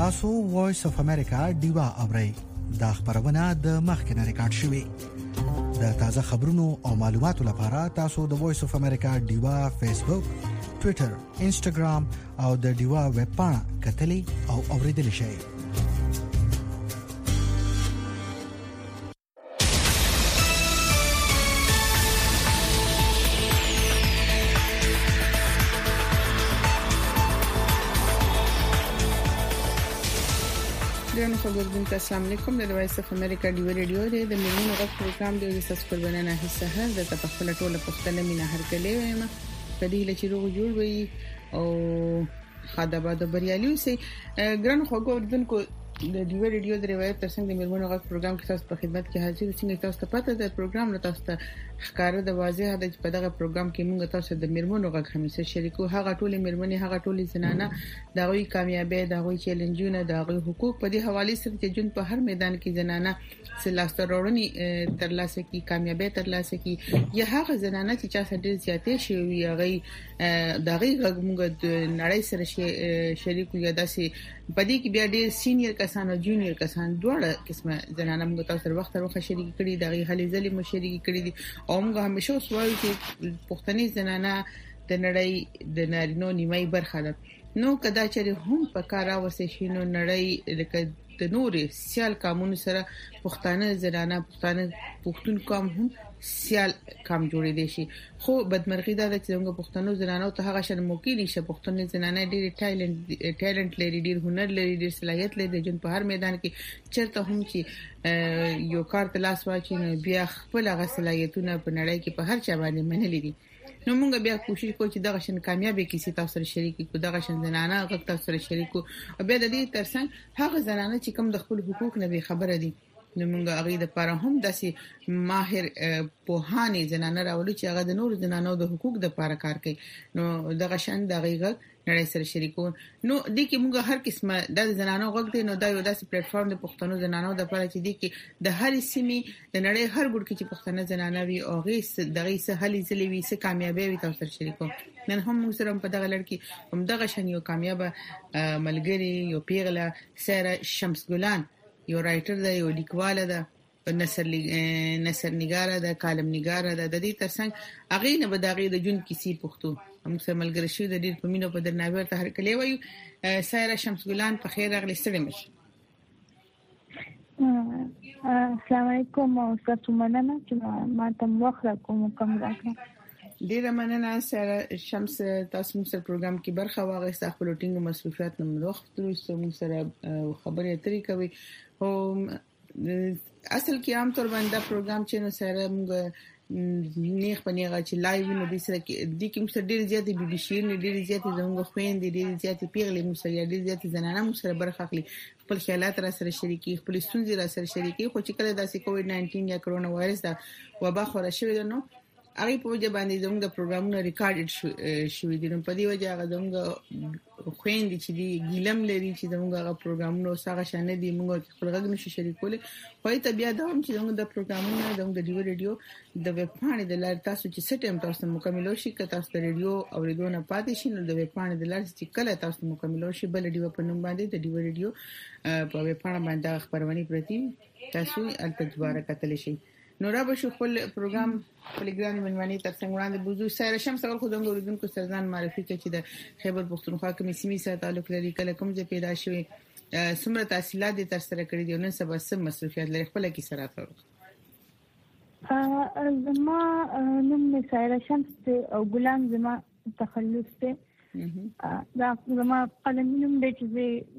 تاسو وایس اف امریکا دیوا اورئ دا خبرونه د مخکنه ریکارډ شوې د تازه خبرونو او معلوماتو لپاره تاسو د وایس اف امریکا دیوا فیسبوک ټوئیټر انسټاګرام او د دیوا ویب پاڼه کتلی او اوریدل شئ السلام علیکم د وایس اف امریکا دی ریډیو د مليونو غږ پروګرام دی د تاسو قربانانه حصہ هر د تفصیل ټوله پښتنه مینه هر کله وایم په دې لچې روغ جوړ وي او خداباد بریالي سي ګران خوګو دونکو د دیو ریډیو د روایت ترڅنګ د مليونو غږ پروګرام کې تاسو په خدمت کې حاضر اوسئ تاسو ته پته ده پروګرام له تاسو ته ښکارا د واضح د په دغه پروګرام کې موږ تاسو د مليونو غږ همیشه شریکو هغه ټولې مليونې هغه ټولې زنانه د غوي کامیابی د غوي چیلنجونه د غوي حقوق په دې حواله سره چې جون په هر میدان کې زنانه سلاسترورنی ترلاسه کی کامیابی ترلاسه کی یا هغه زنانه چې چا سره زیاتې شي هغه دغه غږ موږ د نړۍ سره شریکو یا داسې پدې کې بیا ډېر سینیئر کسان او جونیئر کسان دواړه قسمه زنانه موږ تاسو سره وخت شریک کړي دغه هلي ځلې مو شریک کړي دي او موږ همیشه وایو چې پښتني زنانه د نړۍ د نارینو نیمه برخه ده نو کدا چې هم په کار اوسې شینو نړۍ لکه د نورې سیال قانون سره پښتانه زنانه پښتون قوم هم سیال کم جوړې دي شي خو بدمرغي دا چې موږ پښتنو زنانو ته هغه شر موکي نشه پښتنې زنانه ډېر ټیلنت لري ډېر هنر لري ډېر صلاحيت لري جن په هر میدان کې چرته هم چې یو کار تلاش واچي بیا خپل هغه صلاحيتونه په نړۍ کې په هر چا باندې منلې دي نو موږ بیا کوشش کوو چې دغه شن کامیابی کیسه تاسو سره شریک کړو دغه شن زنانه غږ تاسو سره شریک کړو او بیا د دې ترڅنګ هغه زنانه چې کوم د خپل حقوق نه به خبره دي نو موږ هغه د لپاره هم داسې ماهر پوهانې زنانه راولو چې هغه د نور زنانو د حقوق د لپاره کار کوي نو دغه شان دغه غږ نړۍ سره شریکون نو د کې موږ هر قسمه د زنانو غږ دی نو دا یو داسې پلیټ فارم د پښتنو زنانو د لپاره چې د کې د هر سیمې د نړۍ هر ګوټ کې چې پښتنه زنانه وي او غیس دغه سهلي ځلې وي سه کامیابی وي تاسو سره شریکو نن هم موږ سره په دغه لړ کې هم دغه شان یو کامیاب ملګری یو پیغله سره شمس ګلان یو رائټر ده یو لیکواله ده نثر نګاره ده کالم نګاره ده د دې ترڅنګ اغه نه بداغي د جون کیسې پښتو هم سره ملګری شو د ډیر په مينو په درناوي ته هر کله وایو سایره شمس ګلان په خیر راغلی ستړي مش السلام علیکم او تاسو مننه چې ما ته وخت کوم راکړه ډیره مننه سره شمس تاسو موږ پروګرام کې برخه واغسته خپل ټینګ مسؤلیت نن وخت وروسته موږ سره خبرې اترې کوي او اصل کې عام طور باندې پروګرام چې نو سره موږ نیخ پنیغه چې لایو نو د سره کې د کوم سره ډیر زیاتې بي بي شي نه ډیر زیاتې زموږ خويندې ډیر زیاتې پیغلې موږ سره ډیر زیاتې زنانه موږ سره برخه اخلي خپل خیالات را سره شریکي خپل ستونزې را سره شریکي خو چې کله داسې کووډ 19 یا کرونا وایرس دا وبا خوره شوې نو هغه په وجه باندې زموږ پروګرامونه ریکارډډ شوې دي نو په دې وجه هغه زموږ خويندې چې دی ګیلم لري چې زموږ هغه پروګرامونه سره شانه دي موږ خپل غږ نشو شریکول خو ته بیا دا هم چې زموږ د پروګرامونه زموږ د دیو ریډیو د ویب پاڼې د لار تاسو چې سټیم تاسو مکمل شي که تاسو د ریډیو اوریدونه پاتې شي نو د ویب پاڼې د لار چې کله تاسو مکمل شي بل دیو په نوم باندې د دیو ریډیو په ویب پاڼه باندې خبرونه پرتی تاسو البته دوباره کتل شي نو را به شو خپل پروګرام پلیګرام منمنې ترڅنګ وړاندې بوزو سره شمس اول خو دغه اوریدونکو سرزان معرفي کوي چې د خیبر پختونخوا کومې سیمې سره تعلق لري کله کوم ځای پیدا شوی څومره تحصیلات تر سره کړی دي نو سبا سم مسؤلیت لري خپل کې سره تاسو زما نوم سایره شمس او ګلان زما تخلص ته دا زما قلمي نوم دی چې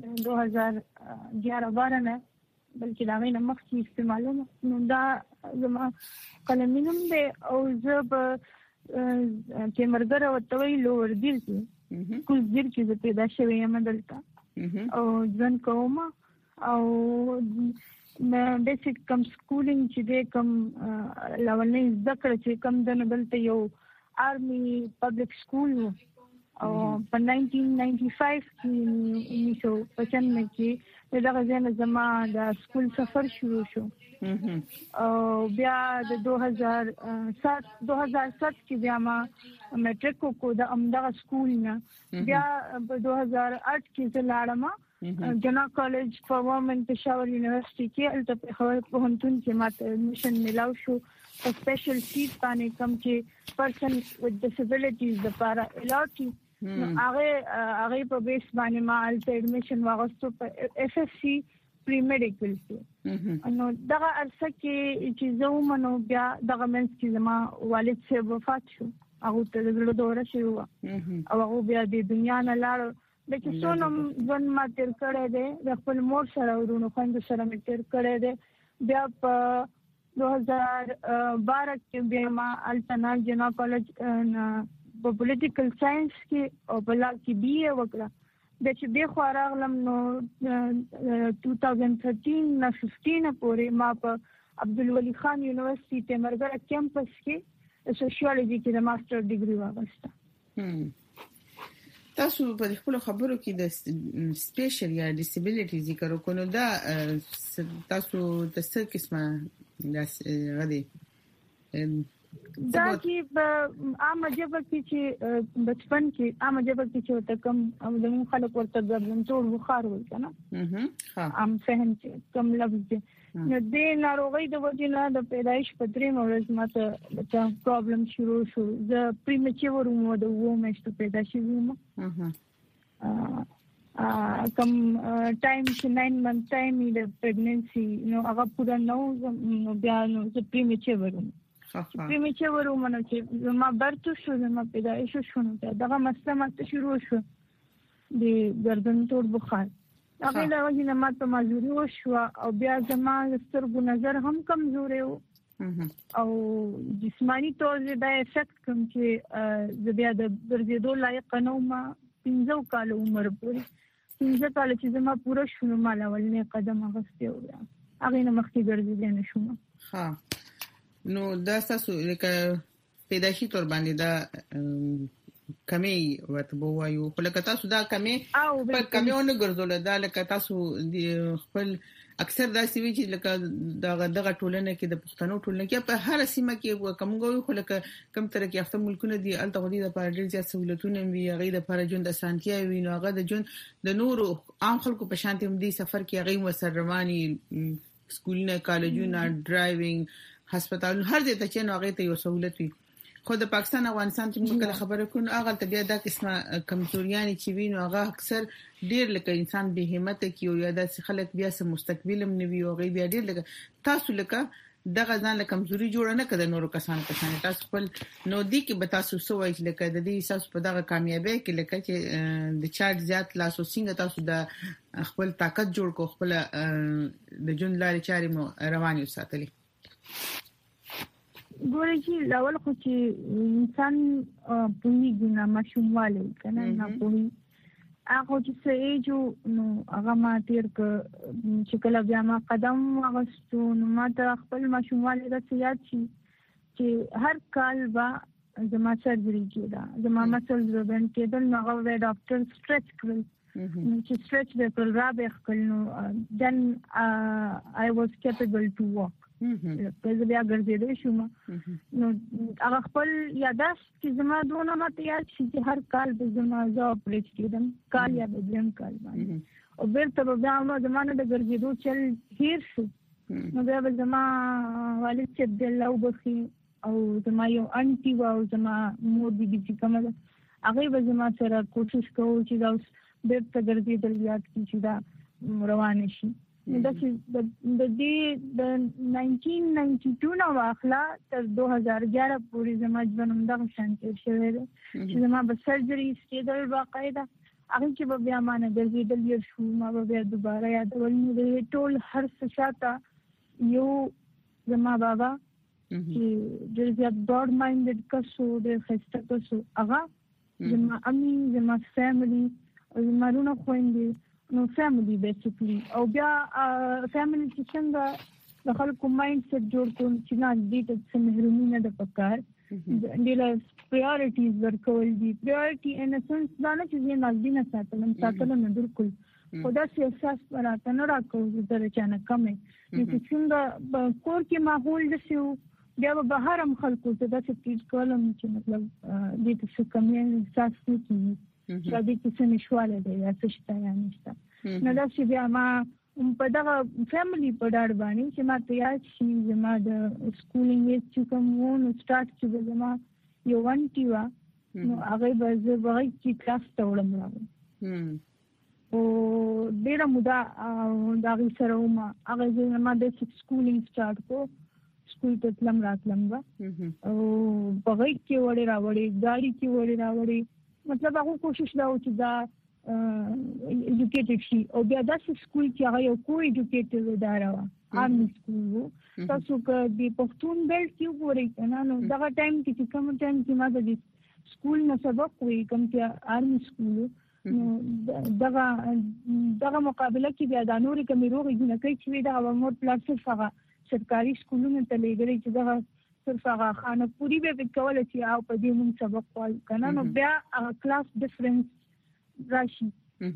2011 نه بلکې دا غي نه مخکې استعمالوم نو دا زما قلمي نوم دی او زه به چې مرګره وتوي لور دي کوم ځیر چې پیدا شوی یم دلته او ځن کوم او بیسیک کم سکولینګ چې د کم لولنې ذکر چې کم دلته یو آرمي پبلک سکول او په 1995 کې 1995 کې دغه ځنه زما د سکول سفر شروع شو او بیا د 2007 کې بیا ما میټریک کو د امدغه سکول نه بیا په 2008 کې زه لاړم جنا کالج پرفارمنس پېښور یونیورسيټي کې الته پېښور پوهنتون کې ماته ایڈمیشن ملاو شو په سپیشل سیټ باندې کوم چې پرسن وذ ډیسابیلیټیز لپاره الاټي هغه په بیس باندې ما الته ایڈمیشن واغستو په اف اف سی پری میډیکل کې نو دغه ارسه کې چې زه ومنو بیا دغه منځ کې زما والد صاحب وفات شو هغه ته د زړه دوره شو او هغه بیا د دنیا نه لاړ د چې څونم ځن ما تیر کړی دی د خپل مور سره ورونو خویندو سره مې تیر کړی دی بیا په 2012 کې بیا ما التنال جنا کالج په پولیټیکل ساينس کې او بل کې بي اے وکړه د چې به خو راغلم نو 2013 نه 15 پورې ما په عبدالولي خان یونیورسيټي تمرګر کیمپس کې سوشیولوژي کې د ماستر ډیګري واغسته تاسو په خپل خبرو کې د سپیشل یا ډیسابیلیټي ذکر وکړو دا تاسو د څه قسمه غدي دا چې په عامه ژبه کې چې بچپن کې عامه ژبه کې چې تکم د مون خلک ورته ګرځم ټول بخار وای کنه عام فهم چې کم لفظ دي نو د ناروغي د وجې نه د پیدایش په درې ورځې ماته د پرابلم شروع شو د پریمیچور مو د وو مېشته پیدا شوی مو کم ټایم چې 9 منث ټایم د پریګننسي نو هغه پورا نو بیا نو د پریمیچور پریمیچور مونږ چې ما برته شو ما پیدایش شو نو دغه مسله ماته شروع شو د ګردن ټول بخار هغه له وجې نه ماته مازوري وشو او بیا زما سترګو نظر هم کمزوري وو او جسمانی طور دا افیکټ کوم چې د بیا د ګرځېدو لایق نه ما 15 کال عمر پورې 15 کال چې زما پوره شونه مال ولنه قدم اغسته و هغه نه مخکې ګرځېدل نه شوم نو دا تاسو لکه پیدایشي تور باندې دا کمی ورته وایو خو لکه تاسو دا کمی په کمیونه ګرځول دا لکه تاسو خپل اکثر دا سی وی چې لکه دغه ټولنه کې د پښتنو ټولنه کې په هر سیمه کې کومګوي خو لکه کم تر کې افته ملکونه دي الته غوډي د پاره ډیر زیات سہولتونه وي هغه د پاره ژوند اسانتیا وي نو هغه د ژوند د نورو عام خلکو په شانتي هم دي سفر کې هغه مسرمانی سکولونه کالجونه ډرایوینګ هسپتال هر ځای ته چې نو هغه ته یو سہولت وي خو د پاکستان افغانستان ته موږ کله خبره کوو هغه ته بیا د قسمه کمزوریان چې وینو هغه اکثر ډیر لکه انسان به همت کیو یا د خلک بیا سم مستقبلم نوي او غي بیا ډیر لکه تاسو لکه دغه ځان له کمزوري جوړ نه کړه نورو کسانو په شان تاسو خپل نو دي کې به تاسو سوای لکه د دې اساس په دغه کامیابی کې لکه چې د چارج زیات لاسو څنګه تاسو د خپل طاقت جوړ کو خپل د جون لارې چاري مو رواني وساتلي ګورې چې لاول خو چې انسان پوهی ګنا مشومواله کنه نه پوهی هغه چې سېجو نو هغه ما تیر چې کله بیا ما قدم واغستو نو ما ته خپل مشومواله د یاد شي چې هر کال با زما سرجری کېده زما مسل زبن کېدل نو هغه ډاکټر سټرچ کړل چې سټرچ د کول را به خپل نو then I was capable to walk په بیا ګرځېدل شوم نو هغه خپل یاداش چې زما دونه ماته یاد شي چې هر کال به زما زه اپریټ کېدم کال یا بدلم کال باندې او بیرته بیا ما زمانه د ګرځېدو چل هیر شو نو بیا به زما والد چې عبدالله وبخي او زما یو انټي او زما مور دي چې کومه هغه به زما سره کوشش کوو چې دا بیرته ګرځېدل یاد کړي چې دا روان شي دا چې د دې د 1992 نو واخلا تر 2011 پورې زما ژوند دغه شانتي شوی دی چې زما به سرجری کېدل باقاعده هغه چې بیا ما نه ګرځېدل یو شو ما بیا دوباره یادول نو ټول هر څه شاته یو زما بابا چې ډېر زیات براډ مایندډ کسو ډېر ښایسته کسو هغه زما امي زما فیملی زما رونه خویندې نو فیملی بیسیکلی او بیا فیملی چې څنګه د خلکو مایند سیټ جوړ کړو چې نه دې ته څه محرومي نه ده پکار دې پرایورټیز ورکول دي پرایورټي ان سنس دا نه چې یې نږدې نه ساتل نه بالکل خدا سي احساس راته نه راکوي چې درچا نه کمه چې څنګه کور کې ماحول دسیو بیا به هر هم خلکو ته دا څه ټیټ کولم چې مطلب دې څه کمی احساس کوي چې د کیسه نشواله دی یا څه شته یا نشته نو دا چې بیا ما په دغه فیملی په ډاډ باندې چې ما ته یاد شي زما د سکولینګ چې کوم وو نو سٹارټ چې زما یو ونټي وا نو هغه به زه به چې کلاس ته وړم راغلم او ډېر مودا دا غي سره ما هغه زما د سکولینګ سٹارټ کو سکول ته تلم راتلم با او بغي کې وړي راوړي ګاډي کې وړي راوړي مطلب هغه کوشش دا و چې دا educated شي او بیا داسې سکول چې هغه یو کو educated اداره وه آرمي سکول وو تاسو که د پښتون بیلټ کې وګورئ نه نو دغه ټایم کې کوم ټایم کې ما د سکول نه سبق وی کوم چې آرمي سکول نو دغه مقابله کې بیا د نورې کمی روغې جنکۍ چې دا مور پلار صرف هغه سرکاري سکولونو ته لېږلي چې دغه صرف هغه خانه پوري به کوله چې او په دې موږ سبق وایو کنه نو بیا کلاس ډیفرنس راشي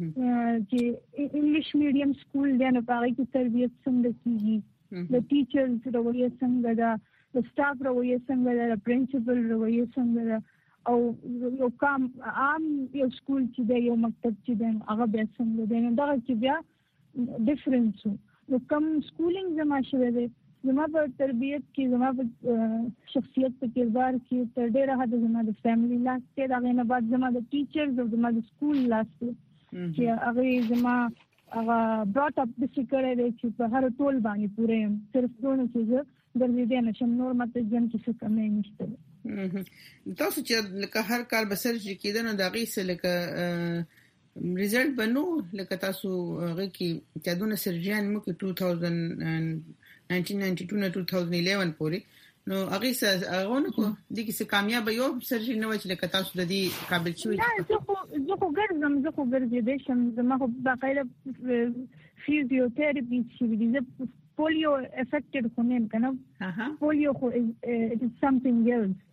چې انګلیش میډیم سکول دی نو هغه کې تربیت څنګه کیږي د ټیچرز رویه څنګه ده د سټاف رویه څنګه ده د پرنسپل رویه څنګه ده او یو کام عام یو سکول چې دی یو مکتب چې دی هغه بیا څنګه دی نو دا چې بیا ډیفرنس نو کم سکولینګ زما شوی دی زما په تربیت کې زما په شخصیت په کردار کې تر ډیره حد زما د فیملی لاس کې دا غنه بعد زما د ټیچرز او زما د سکول لاس چې هغه زما هغه براټ اپ د سکرې دی چې په هر ټول باندې پوره صرف دونه چې درځي نه شم نور ماته جن کې څه کمې نشته تاسو چې لکه هر کال بسر چې کېدنه دا غي څه لکه ریزلټ بنو لکه تاسو هغه کې چې دونه سرجن مو کې 1992 نه 2011 پورې نو هغه هغه کو د کیسه کامیاب یو سرجن نو چې لکه تاسو د دې قابل شوي زه خو ګرځم د شم زما خو باقاعده فیزیوتراپي چې د polio affected خونیم کنه polio it is something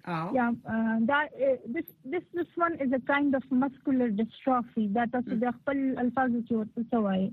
else this one is a kind of muscular dystrophy that is the خپل الفاظ چې ورته سوای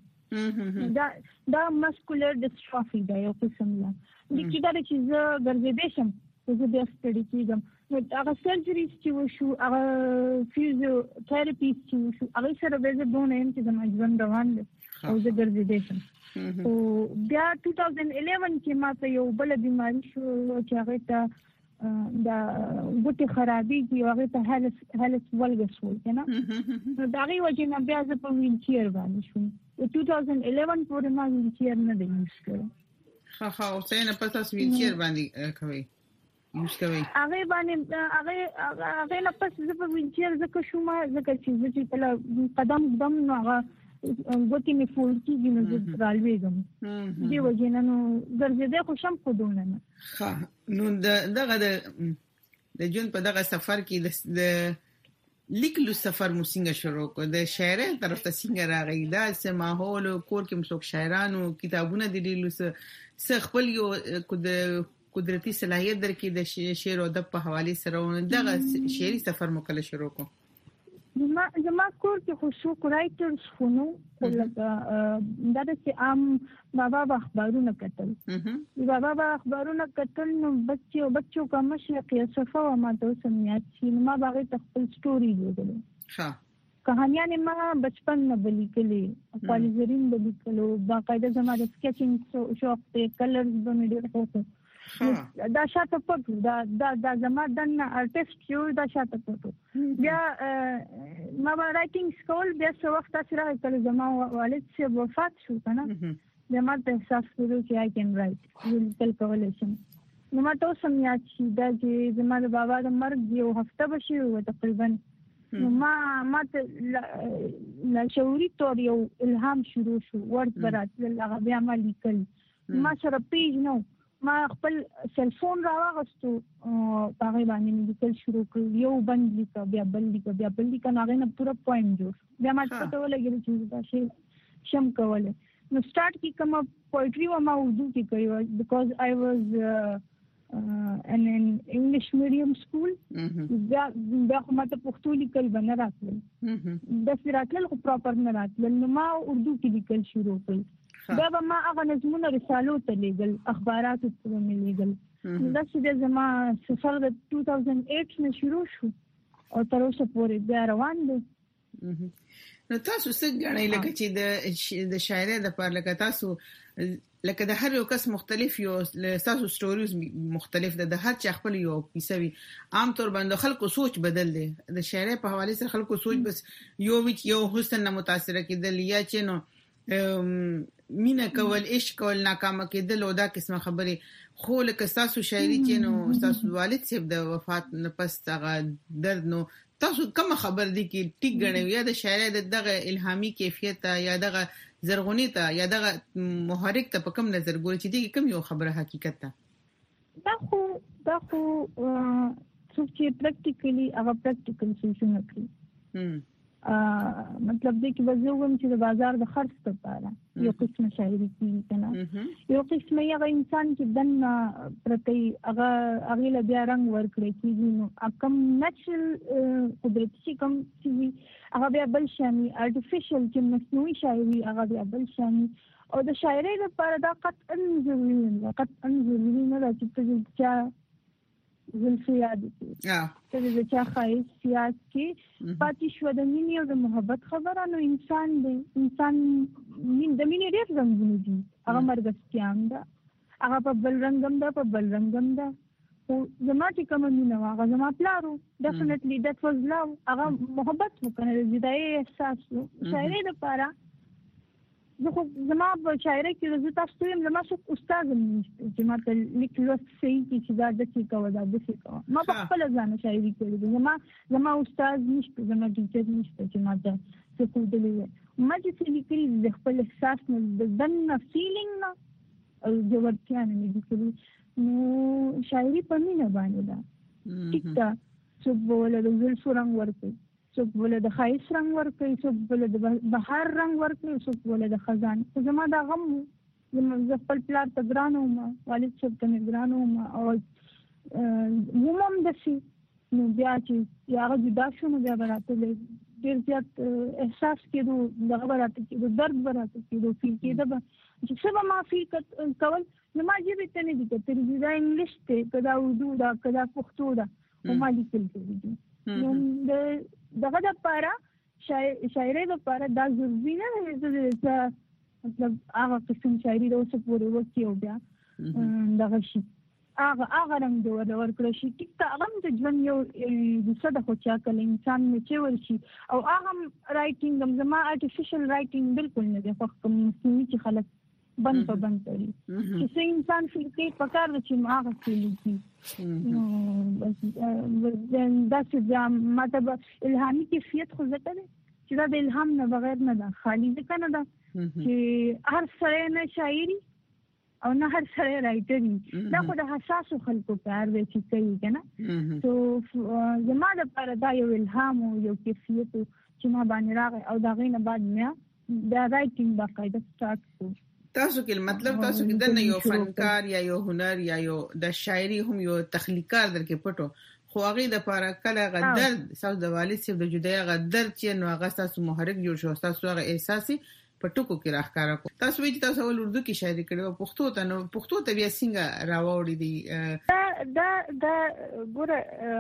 دا muscular dystrophy دا یو قسم لا د کیدار چې زه ګرځېدې شم زه بیا ستړي کېږم نو هغه سرجریز چې وشو هغه فیزیوتراپي چې وشو هغه سره به زه دونه یم چې زما ژوند روان دی او زه ګرځېدې شم او بیا 2011 کې ما ته یو بل بیماری شو چې هغه ته دا ګوتې خرابې دي هغه ته هلس ولګس وای کنه نو دا غي وجه نه بیا زه په ویل چیر باندې شوم 2011 پورې ما ویل چیر نه دی یوز کړی او څنګه نه پتاس ویل چیر باندې کوي یوز کوي هغه باندې هغه نه پس زه په ویل چیر زکه شوم زکه چې په قدم نو هغه ګوتې می فول کیږي نو زه رالوېږم دی وجه نه نو ګرځېدې خو شم خو دونه نه نو دغه د جون په دغه سفر کې د لیکلو سفر مو څنګه شروع کړ د شاعر طرف ته څنګه راغی دا سه ماحول کور کې مسوک شاعرانو کتابونه د لیکلو څه خپل یو قدرتي صلاحیت درکې د شعر او ادب په حواله سره دغه شعري سفر مو کله شروع کړ زما کور کې خو شو رائټرز خونو لکه دا چې عام بابا اخبارونه کتل بابا اخبارونه کتل نو بچو کا مشرق یا صفه ما ته سميات چې ما باغې خپل سټوري جوړول کہانیاں ما بچپن نه بلی کلی کالجرین بلی کلو باقاعده زما د سکیچینګ شوق ته کلرز باندې ډېر خوښ دا شاته پټو دا زما د ارټیست یو دا شاته پټو بیا ما رائټینګ سکول بیا څو وخت سره کله زما والد چې وفات شو کنه زما ته احساس کړو چې I can write لیکل کولای شم نو ما ته سميات چې دا چې زما د بابا د مرګ یو هفته بشي و تقریبا نو ما ته لا شعوري تور یو الهام شروع شو ورته برات هغه بیا ما لیکل ما سره پیج نو ما خپل سلفون راوغستو هغه باندې لیکل شروع کړ یو بند لیکه بیا بل لیکه هغه نه پورا پوینټ جوړ بیا ما ته ولګل چې دا شی شم کوله نو سٹارټ کی کوم پوئټری و ما اردو کې کړی بیکاز I was in an English medium school دا ما ته پښتو لیکل بنه راتل د سراتل خو پراپر نه راتل نو ما اردو کې لیکل شروع کړ دا به ما هغه نظمونه رسالو ته لیږل اخباراتو ته مې لیږل دا چې زما سفر د 2008 نه شروع شو او تر اوسه پورې بیا روان دی نو تاسو څنګه غواړئ لکه چې د شاعرۍ د پر لکه تاسو لکه د هر یو کس مختلف یو تاسو سټوریز مختلف د هر چا خپل یو پیسوي عام طور باندې خلکو سوچ بدل دي د شاعرۍ په حواله سره خلکو سوچ بس یو حسن نه متاثر کېدل یا چې نو مینا کول عشق کول ناکامه کېدل او دا قسمه خبره خو لکه تاسو شاعري چې نو تاسو والد صاحب د وفات نه پس هغه درد نو تاسو کوم خبر دي کې ټیک غنوي یا د شاعرۍ دغه الهامي کیفیت یا دغه زرغونی ته یا دغه محرک ته په کوم نظر ګوري چې دغه کوم یو خبره حقیقت ده دا خو څوک چې پریکټیکلی هغه پریکټیکل سولوشن کوي مطلب دې کې وځوم چې د بازار د خرڅ لپاره یو قسم شاعري کوي کنه یو قسم یې انسان چې دن پرتی هغه له بیا رنگ ورکړي کیږي نو کم نېچرل قدرتي کم چې هغه بیا بل شامي ارتفیشل چې مصنوعي شاعري هغه بیا بل شامي او د شاعرۍ لپاره دا قطعا ضروري نه چې چې زلفیات ته د چا خایس سیاست کې پاتې شو د مینې او د محبت خبره نو انسان د مینې ډېر رنګونه دي هغه مرګستیام ده هغه په بل رنګم ده او زما چې کوم مینه هغه زما پلارو ډیفینټلی دیٹ واز لو هغه محبت وکړه د دې احساس شاعرۍ لپاره زه زما په شاعرۍ کې زه تاسو یم زما څوک استاد نشته چې ما ته لیکلو صحیح چې دا د څه کوه دا د څه کوه ما په خپل ځان شاعرۍ کوي زما استاد نشته زما ټیچر نشته چې ما ته څه کوي ما چې لیکلي د خپل احساس نه د دنه فیلینګ نه او د ورتیا نه لیکلي نو شاعرۍ په مینه باندې ده ټیک ده څوک بوله د زلفو رنګ ورکوي څوک بوله د خایس رنگ ورکوي څوک بوله د بهار رنگ ورکوي څوک بوله د خزان زما دا غم زما خپل پلار ته ګران وم والد صاحب ته ګران وم او ومم دسي نو بیا چې هغه جدا شو نو بیا راته ډېر زیات احساس کېدو دغه راته کېدو درد راته کېدو فیل کېده چې څه ما فیل کول نو ما جبې ته نه دي کتلي دا انګلیش ته کدا اردو دا کدا پښتو دا او ما لیکل دي نو دغه د لپاره شاعرۍ لپاره دا ضروري نه دی چې مطلب هغه قسم شاعري د اوسه پورې وکړي او بیا دغه شي هغه رنګ د ورکړی شي ټیک ته هغه د ژوند یو حصه ده خو چې کله انسان چې ورشي او هغه رایټینګ هم زما ارتفیشل رایټینګ بالکل نه دی خو کوم مصنوعي چې خلک بند په بند کوي چې څه انسان فکر کوي پکار د چې هغه څه لیکي دا چې مطلب الهامي کیفیت خو ځکه دی چې دا د الهام نه بغیر نه ده خالی ځکه نه ده چې هر سړی نه شاعري او نه هر سړی رایټري دا خو د حساسو خلکو کار دی چې کوي که نه سو زما دپاره دا یو الهام او یو کیفیت چې ما باندې راغی او د هغې نه بعد مې دا رایټینګ باقاعده سټارټ کړو تاسو کې مطلب تاسو کې دنه یو فنکار یا یو هنر یا یو د شاعري هم یو تخلیقار درکې پټو خو هغه د لپاره کله غدر تاسو د والد صاحب د جدای غدر چې نو هغه تاسو محرک جوړ شو تاسو هغه احساسي پټکو کې راخاره کو تاسو وایي چې تاسو ول اردو کې شاعري کړو پښتو ته بیا څنګه راوړی دي دا ګوره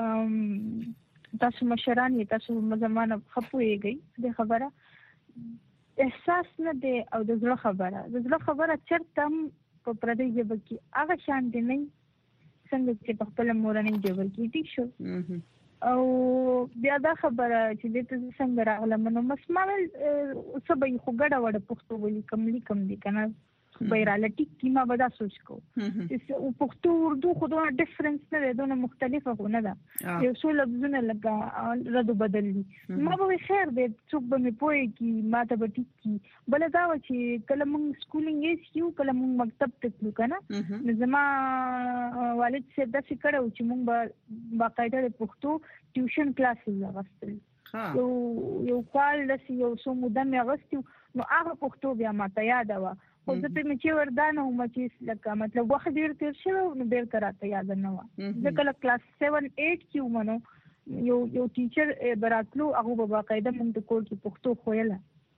تاسو مشران یې تاسو زمانه خپويږي د خبره احساس نه دی او د زړه خبره چرته په پردي ژبه کې هغه شان دی نه څنګه چې په خپل مورنۍ ژبه کې ټیک شو او بیا دا خبره چې د ته څنګه راغله نو مسمل سبې خو ګډه وړه پښتو ولي کم دي کنه بیراله ټیک کیما ودا سوچ کو چې پښتو اردو خو دوه ډیفرنس نه دوه مختلفه خو نه ده یو څو لفظونه لګا ردو بدلی ما به خیر دې څوک به مې پوي کی ما ته به ټیک کی بل دا و چې کله موږ سکولینګ یې یو کله موږ مکتب ته تلو کنه زما والد صاحب دا څه کړو چې موږ به باقاعده د پښتو ټیوشن کلاسز راغستل یو کال لسی یو څو موده مې غوښتو نو هغه پښتو بیا ما ته یاد و خو زه په مچې وردانه هم چې لکه مطلب وخت ډېر تیر شوی نو بیرته راته یاد نه وه زه کله کلاس 7-8 کې وم نو یو ټیچر براتلو هغه به باقاعده موږ د کور کې پښتو ښویله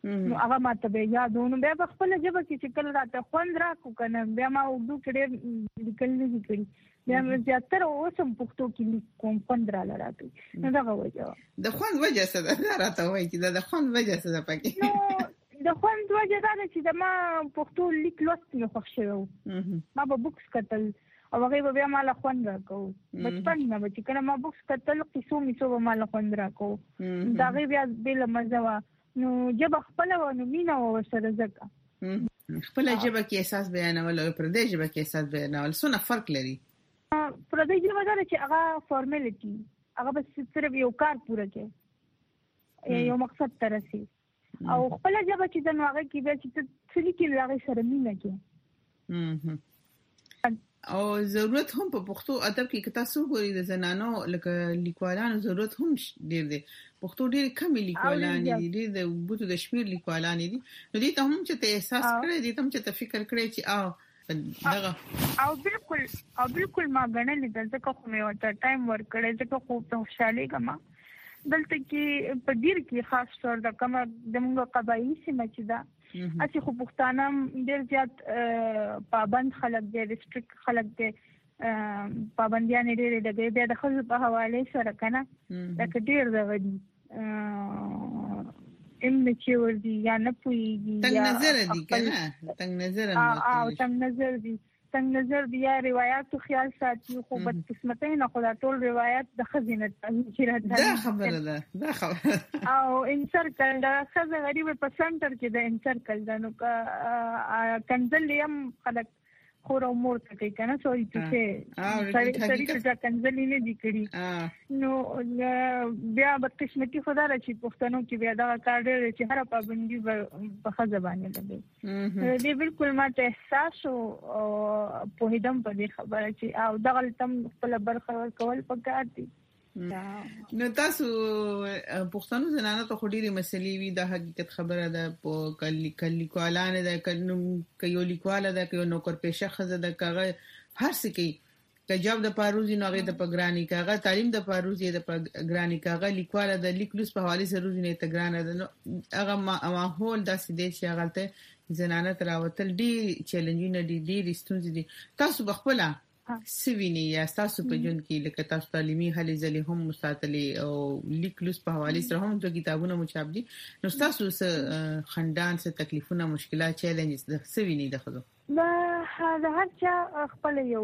نو هغه ماته به یادونه بیا په خپل ژبه کې چې کله راته خوند راکو کنه بیا ما اردو کې لیکل نه کړی بیا مې زیاتره اوسم پښتو کې کوم خوند را لراته نو دا وجه د خوند وجه څه ده راته وایي چې د خوند وجه څه ده پکې نو د خوند وجه دا چې د ما پښتو لیک لوست مې خوښ شوی ما به بوکس کتل او هغه بیا مال خوند راکو بچپن نه چې کله ما بوکس کتل قصو میسو به مال خوند راکو دا غي بیا بل مزه وا نو جب خپل و نو مینا و سره زکه خپل جبه کې احساس بیانول او پر دې جبه کې احساس بیانول څه فرق لري پر دې جبه دا چې هغه فارمالیټي هغه بس صرف یو کار پوره کوي یو مقصد ترسي او خپل جبه چې د نوغه کې به چې څه لیکل هغه سره مینا کوي او ضرورت هم په پښتو ادب کې کتا سو ګوري د زنانو لکه لیکوالانو ضرورت هم ډیر دی پښتو ډیر کم لیکوالان دي د بوتو د شمیر لیکوالان دي نو دې ته هم چې ته احساس کړې دې ته هم چې ته فکر کړې چې او بالکل ما غنل دلته خو مې وته ټایم ورک کړې ځکه خو ته خوشاله کما دلته کې په ډیر کې خاص طور د کومه د موږ قبایلی سیمه چې دا اسی خو پښتانه ډیر زیات پابند خلک دي ریسټریکټ خلک دي پابندیان ډیر دي د خلکو په حواله سره کنه دا ډیر دغدي چې وردي یا نه پويږي څنګه نظر دي کنه څنګه نظر دی یا روایتو خیال ساتي خو بد قسمتۍ نه خدا ټول روایت د خزینه چې راځي دا خبره او انسرکل دا خزه غریب په سنټر کې د انسرکل دا نو کنزل یم خلک خور او مور ته کنه سوري چې سړی چې کنزل نه دی کړی نو بیا د قسمتي خدا را چې پښتنو کې بیا دا کار دی چې هر پابندي په خزه باندې لګي دې بالکل ماته احساس او په هدم په دې خبره چې او دغه تم خپل برخه کول پکار دي نو تاسو پښتنو زنانه ته خوري مسلې وي د حقیقت خبره ده په کلی کوالانه ده کيو لیکواله ده کيو نوکر پیشه خزه ده کغه هر څه کې کجاب د پاروزي نوغه د پګرانی کغه تعلیم د پاروزي د پګرانی کغه لیکواله د لیکلوس په حواله سره روزي نه تګرانه ده هغه ماحول داسې دي چې هغه ته زنانه تراوتل دي چیلنجونه دي ستونزې دي تاسو بخپله سوینی یا تاسو په جون کې لکه تاسو تعلیمي هلې ځلې هم مستعتلي او لیکلوس په حواله سره هم د کتابونو مچاپ دي نو تاسو خندان څه تکلیفونه مشکلات چیلنجز د سوینی د خلکو دا هر چا خپل یو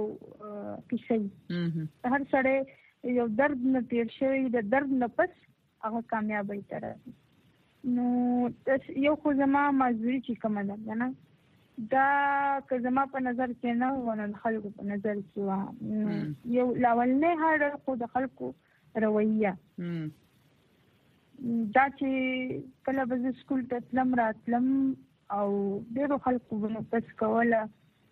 کیسه هر سره یو درد نه تیر شوی د درد نه پس هغه کامیابی تر نو یو خو زما مزوري چې کومه ده نه دا که زما په نظر کې نه ونه خلکو په نظر کې و یو لاولنه هر خو د خلکو رویه دا چې کله به سکول ته تلم راتلم او ډیرو خلکو به پس کوله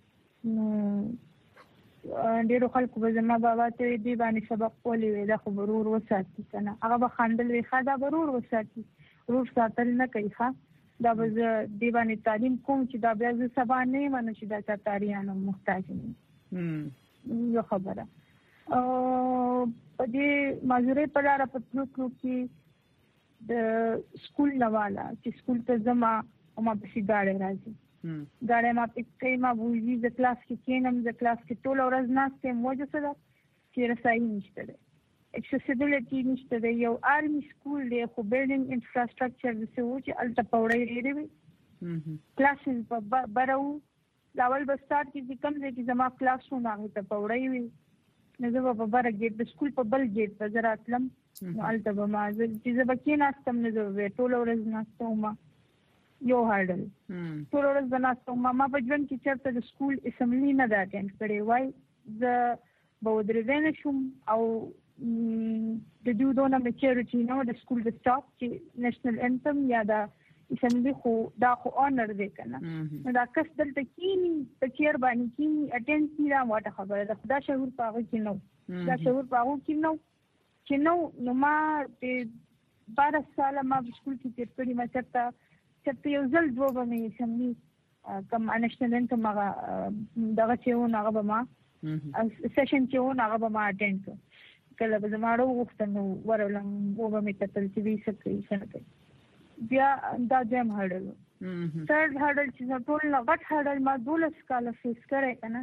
ډیرو خلکو به زما بابا ته دې باندې سبق ولې وې دا خو ضرور وساتي کنه هغه به خندل وي خدا ضرور وساتي ضرور ساتل نه کوي ښا دا به دیوانی تعلیم کوم چې دا بیا ز سبا نه منو چې دا تاریانو محتاج نه یو خبره او په دې مازوره په لار په تلو کې د سکول نواله چې سکول ته زما او ما په سیګاړه راځي غاړه ما پکې ما وځي د کلاس کې کینم د کلاس کې ټول ورځ ناشته موجه سره چې رسایي نشته ده اکسسیبিলিټی نشته ده یو آرمي سکول دی خو بیلډینګ انفراستراکچر د څه و چې الته پوړې لري وي کلاسز په برو لاول به سٹارټ کې کوم ځای کې زما کلاسونه هغه ته پوړې وي نو زه په بره گیټ د سکول په بل گیټ په زراتلم نو الته به ما چې زه بکې ناستم نه زه ټول ورځ ناستم یو هاردل ټول ورځ بناستم ما په ژوند کې چرته د سکول اسمبلی نه دا اټینډ کړې وای زه به ودرېدل شم او د دې دونه میچورټی نو د سکول د سټاپ چې نېشنل انتم یا د اسمبلی خو دا خو اونر دی کنه نو دا کس دلته کینی په چیر باندې کینی اټینډ کیرا واټه خبره ده خدا شعور پاغه کې نو دا شعور پاغه کې نو ما په 12 سال ما په سکول کې تیر کړی ما چرته یو ځل دوه باندې اسمبلی کوم نېشنل انتم هغه دغه چې هغه به ما سیشن چې هغه به ما اټینډ کړ کله به زماړو وختنو ورولم وګه می کتل چې وی سکه څنګه بیا دا دیم هډل ثرد هډل چې ټول نه غټ هډل ما 12 کال فیس کړی کنه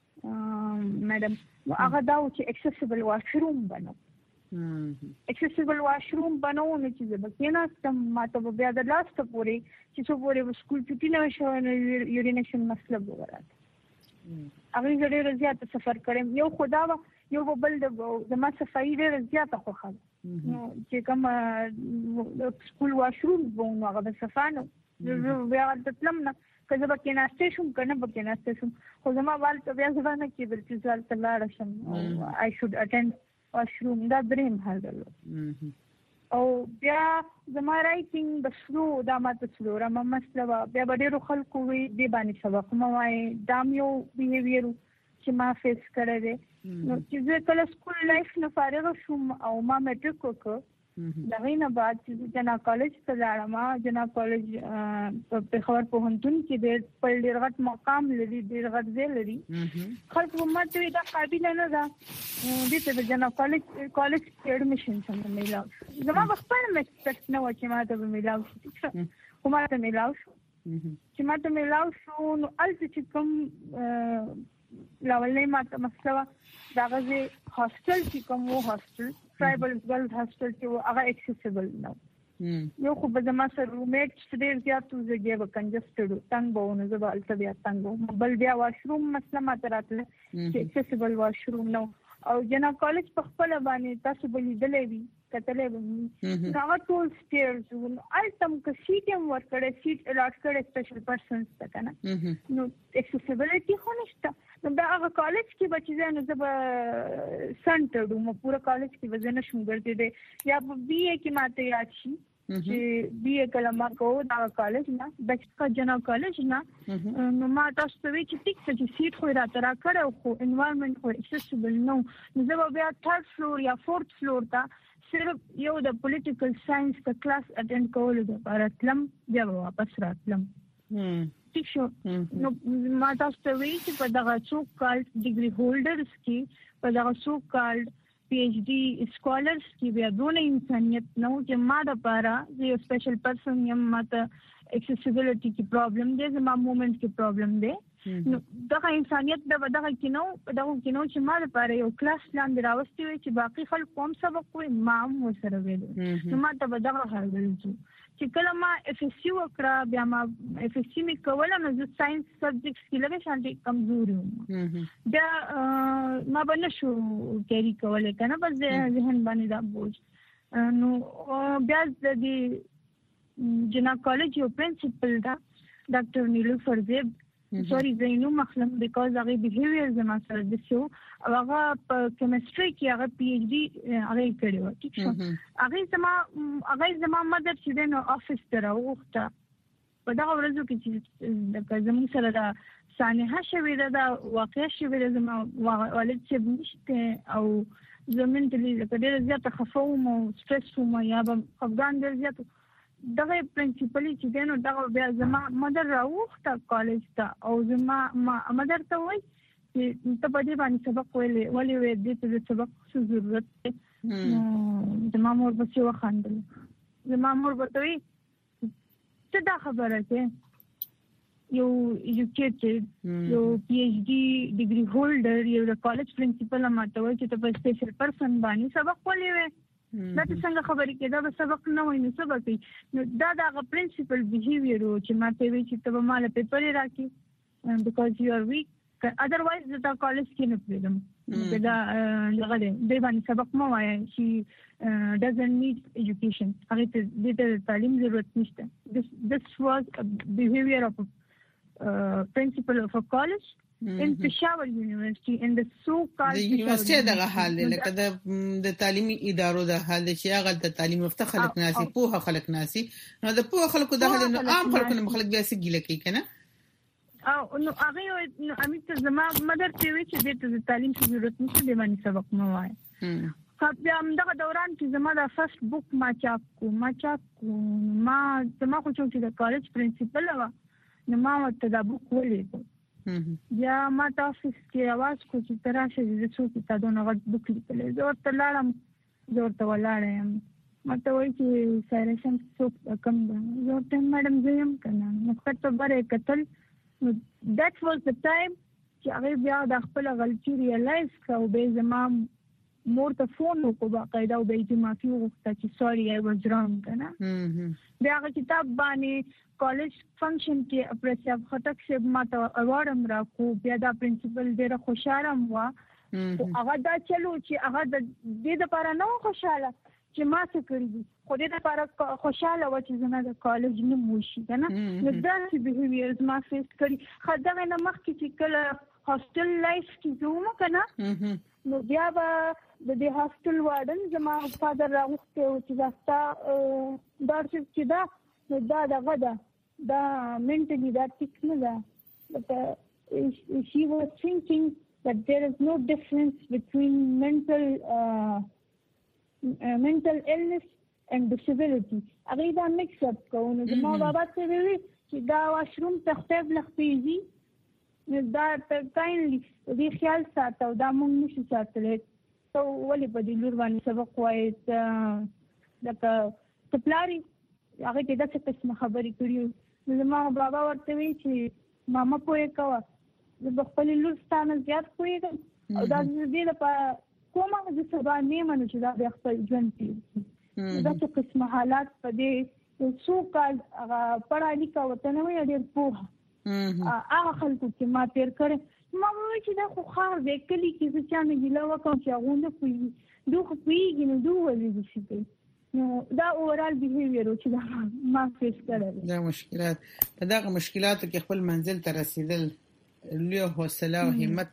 میډم هغه دا چې اکسسیبل واشروم بنو اکسسیبل واشروم بنو نه چې بکینا سم ماته بیا د لاست پورې چې څو پورې سکول چټي نه شو یورینیشن مسله وره هغه ډېر زیات سفر کړم یو خدا یو بل د ما صفای ډېر زیات خوخه چې کوم سکول واشروم وونه هغه صفانو بیا د تلمنه کله به کې ناشته شوم کنه به کې ناشته شوم خو زما والته بیا ځوانه کې بل چې ځل تلاړ شم I should attend washroom دا دریم هډل او بیا زما رائټینګ د سلو دا ماته سلو را مسله بیا ډېر خلکو وی دی باندې سبق مو وای دام یو بیهیویر چې ما فیس کړی دی نو چې زه کله سکول لایف نه فارغ شوم او ما میټریک وکړ دا غینه بعد چې جنا کالج ته لاړم جنا کالج په خبر پوهنتون کې د ډېر غټ مقام لري ډېر غټ ځای لري خلکو ماته دا قابل نه ده دې ته جنا کالج کې اډمیشن څنګه ملاو زما خپل مېکسپټ نه و چې ما ته ملاو شي خو ما ته ملاو شو چې ما ته ملاو شو نو الته چې کوم لاولې ما ته مسله دا غزي هاستل چې کوم وو هاستل tribal girls hostel چې هغه accessible نو یو خو به زما سره رومېټ چې ډېر زیات وزګي به کنجسټډ څنګه بونه زه بل ته بیا څنګه بل بیا واشروم مسله ماته راتله چې accessible واشروم نو او جنا کالج په خپل باندې تاسو بل لیدلې وي کتلې وي هغه ټول سټیرز التم ک سیټم ورکړې سیټ الاټ کړې سپیشل پرسنز ته کنه نو accessibility خو نشته نو دا هغه کالج کې بچی نه زب سنټر مو پورا کالج کې وزنه شوم ګرځې یا بي اے کې ماته یاد شي چې بي اے کلمه کو دا کالج نه بچکا جنا کالج نه نو ما تاسو ته چې ټیک چې سیټ خو را تر کړو خو انوایرنمنت خو accessible نو زب بیا 3rd فلور یا 4th فلور ته صرف یو د پولیټیکل ساينس کا کلاس اټینډ کول د پرتلم بیا واپس راتلم ٹھیک شو نو ما تاسو ته وی چې په دغه څو کال ډیګري هولډرز کې په دغه څو کال پی ایچ ډی سکالرز کې بیا دونه انسانيت نو چې ما د پاره یو سپیشل پرسن یم ماته اکسسیبিলিټی کې پرابلم دی زما موومېنټ کې پرابلم دی نو دغه انسانيت دغه کینو چې ما د پاره یو کلاس لاندې راوستي وي چې باقي خلک کوم سبق وي ما هم سره ویلو نو ما ته دغه هرګل چې کله ما اف اس سی وکړه بیا ما اف اس سی می کوله نو د ساينس سبجیکټس کې لږه شانتي کمزوري وم دا ما باندې شو کېری کوله کنه بس ذهن باندې دا بوج نو بیا د جنا کالج یو پرنسپل دا ډاکټر نیلوفر زیب سوري زینو مخلم بیکاز هغه بیهیویر زما سره د شو او هغه په کیمستري کې هغه پی ایچ ډی هغه کړی و ٹھیک شو هغه زما مدر چې د افیس ته راوخته په دا ورځو کې چې د زمون سره دا سانحه شوې دا واقع شوې زما والد چې نشته او زمين دې ډېر زیات خفوم او سټرس وم یا به افغان ډېر زیات دغه پرنسپلی چې دینو دغه بیا زما مدر راوخته کالج ته او زما مدر ته وای چې ته په دې باندې سبق ولې دې ته سبق څه ضرورت دی زما مور په څه وخاندل زما مور په وای څه دا خبره ده یو ایجوکیټډ یو پی ایچ ډی ډیګري هولډر یو د کالج پرنسپل ماته وای چې ته په سپیشل پرسن باندې سبق ولې وای دا څنګه خبرې کې دا سبق نه وای نو سبق نو دا د پرنسپل بیهیویر چې ماته وی چې ته مال پیپر راکې بیکاز یو ار ویک اذروایز دا کالج کې نه پریدم دا لغه دې باندې سبق مو وای چې doesn't need education هغه ته تعلیم ضرورت نشته this was a behavior of a principal of a college in Peshawar University in the so-called یونیورسيټي دغه حال دی لکه د تعلیمي ادارو د حال دی چې هغه د تعلیم یافته خلک ناسي پوهه خلک ناسي نو د پوهه خلکو د حال نو عام خلکو نه خلک بیا سګیله کوي کنه او نو هغه نو امید زما مدر ته وی چې د تعلیم ضرورت نشته د باندې سبق مو وای خو هم دغه دوران کې زما د فرست بوک ما چاپ ما زما خو چې د کالج پرنسپل و نو ما ته دا بوک ولې بیا ما تاسو کې आवाज کو چې تراشه د څو کتابونو غږ بوک لیکل زه ورته لاړم زه ورته ولاړم مته وایي چې سایره شمس څوک کم ده. یو ټایم میډم زه یم که نه نو ښکته بره یې کتل نو دیٹ واز د ټایم چې هغې بیا د خپله غلطي ریالایز کړه او بیا زما مور ته فون وکړو باقاعده او بیا یې معافي وغوښته چې سوري آی واز رانګ که نه. بیا هغه کتاب باندې کالج فنکشن کې پرسیاب خټک صاحب ما ته اوارډ هم راکړو. بیا دا پرنسپل ډېره خوشحاله هم وه. هغه دا چلو چې هغه د دې دپاره نه وه خوشحاله چې ما څه کړي دي خو دې دپاره خوشحاله وه چې زما د کالج نوم وشي که نه. نو داسې بیهیویرز ما فیس کړي. ښه دغه نه مخکې چې کله هاسټل لایف کې زه وم که نه نو بیا به د دې هاسټل وارډن زما فادر راغوښتی و چې دا ستا دارشف چې ده نو دا دغه ده دا منټلي دا ټیک نه ده. But she was thinking that there is no difference between mental illness and disability. هغې دا مکس اپ کوو. نو زما بابا څه ویلي چې دا واشروم تختیب لخپېږي نو دا کاینلی دې خیال ساته او دا موږ نشو ساتلی. ته ولې په دې لور باندې سبق وایې لکه ته پلار یې هغې ته داسې قسمه خبرې کړي وو. نو زما بابا ورته وایي چې ماما پوهې کوه زه به خپلې لور ستا نه زیات پوهېږم او دا زه دې لپاره کومه زه سبا نه منو چې دا بیا خپل ژوند تېر کړي. داسې قسمه حالات په دې یو څو کال هغه پړه لیکه ورته نه وایي ډېر پوهه هغه خلکو کې ما تېر کړی. ما وویل چې دا خو ښار دی کلي کې زه چا نه ګیله وکړم چې هغوی نه پوهېږي دوی خو پوهېږي نو دوی ولې داسې کوي. نو دا اوورال بیهیویر و چې دا ما فیس کړی. دا مشکلات په دغه مشکلاتو کې خپل منزل ته رسېدل لویه حوصله او همت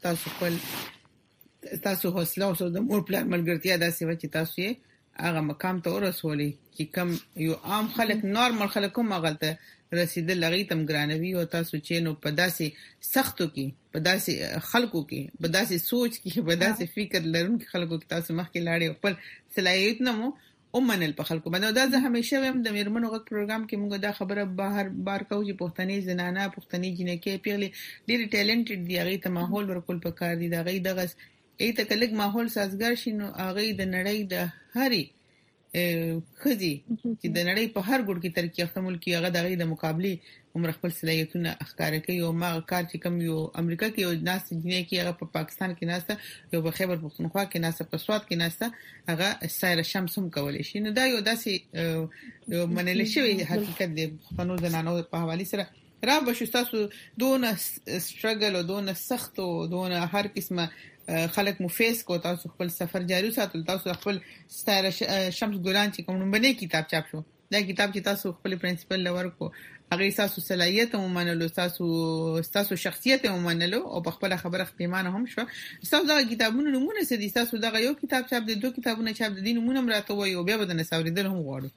تاسو حوصله او د مور پلار ملګرتیا داسې وه چې تاسو یې هغه مقام ته ورسولئ چې کوم یو عام خلک نارمل خلک هم هغلته رسېدل هغې ته هم ګرانوي او تاسو چې نو په داسې سختو کې په داسې خلکو کې په داسې سوچ کې په داسې فکر لرونکي خلکو کې تاسو مخکې لاړې خپل صلاحیتونه مو ومنل په خلکو باندې. دا زه همیشه وایم د میرمنو غږ پروګرام کې موږ دا خبره بار کوو چې پښتنې زنانه پښتنې جنکۍ پیغلې ډېرې ټیلنټډ دي هغې ته ماحول ورکول پکار دي. د هغې دغه هغې ته که لږ ماحول سازګار شي نو هغې د نړۍ د هرې ښځې چې د نړۍ په هر ګوټ کې ترقي یافته ملک هغه د هغې د مقابلې عمر خپل صلاحیتونه ښکاره کوي. او ما کار چې کوم یو امریکا کې یو ناسته جنکۍ هغه په پاکستان کې ناسته یو په خیبر پښتونخوا کې ناسته په سوات کې ناسته هغه سایره شمس هم کولی شي. نو دا یو داسې منل شوی حقیقت دی پښتنو زنانو په حوالې سره را به شو تاسو دونه سټرګل او دونه سخت او دونه هر قسمه خلک مو فیس کو تاسو خپل سفر جاری وساتل. تاسو خپل سایره شمس ګلان چې کوم نومبنې کتاب چاپ شو دا کتاب چې تاسو خپل پرنسپل لور کو هغه تاسو صلاحیت هم منلو تاسو شخصیت هم منلو او په خپل خبره ختمانه هم شو. تاسو دا کتابونو نمونه سه دي تاسو دا یو کتاب چاپ دي دوه کتابونه چاپ دي نمونه راته وایو بیا به د نساوریدل هم غواړو.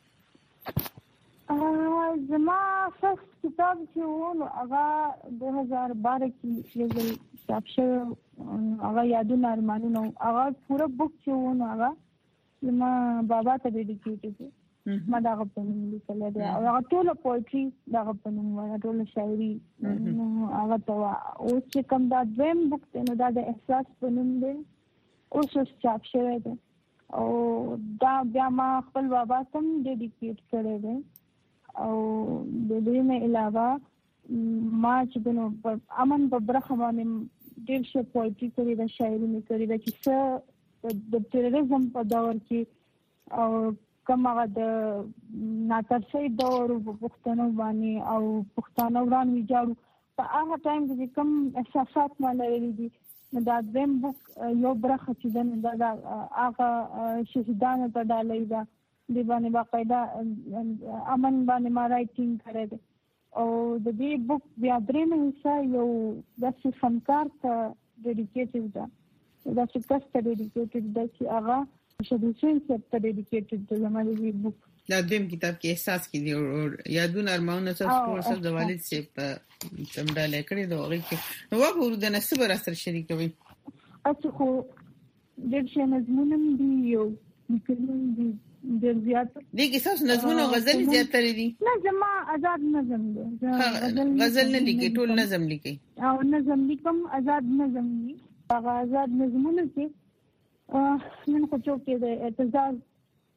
زما فرست کتاب چې و نو هغه 2012 کې یو چاپ شو هغه یادونه ارمانونه هغه پوره بک چې و نو هغه زما بابا ته ډیډیکیټډ ما دا په نوم لیکل دی او هغه ټول پوئټري دا په نوم وایي ټول شاعري هغه ته اوس چې کوم دا دویم بک دی نو دا د احساس په نوم دی اوس چاپ شوی دی او دا بیا ما خپل بابا ته ډیډیکیټ کړی دی. او د دې نه علاوه ما چې د امن په برخه باندې ډېر ښه پوئټري کړې ده شاعري مې کړې ده چې څه د ټیرریزم په دور کې او کوم هغه د ناترسۍ دور په پښتنو باندې او پښتانه وران ویجاړو په هغه ټایم کې کوم احساسات ما لرلي دي نو دا دویم بک یو برخه چې ده دا هغه شهیدانو ته ډالۍ ده دی باندې باقاعده امن باندې ما رائټینګ کړی دی او د دې بک بیا درېیمه حصه یو داسې فنکار ته ډیډیکیټډ ده داسې کس ته ډیډیکیټډ ده چې هغه شهید حسین صاحب ته ډیډیکیټډ ده زما د دې بک دا دویم کتاب کې احساس کې دی او یادونه ارمانونه تاسو د والد صاحب تم ډالۍ کړی دی هغې کې نو وګورو د نصیب را سره شریکوي اڅه خو ډېر ښه نظمونه دي یو لیکلي دي ډېر زیات دي کې تاسو نظمونه او غزل زیاترې دي نه زما آزاد نظم دی غزل نه لیکي ټول نظم لیکي او نظم لیکم آزاد نظم دی هغه آزاد نظمونه چې نن خو چوکې د اعتزاز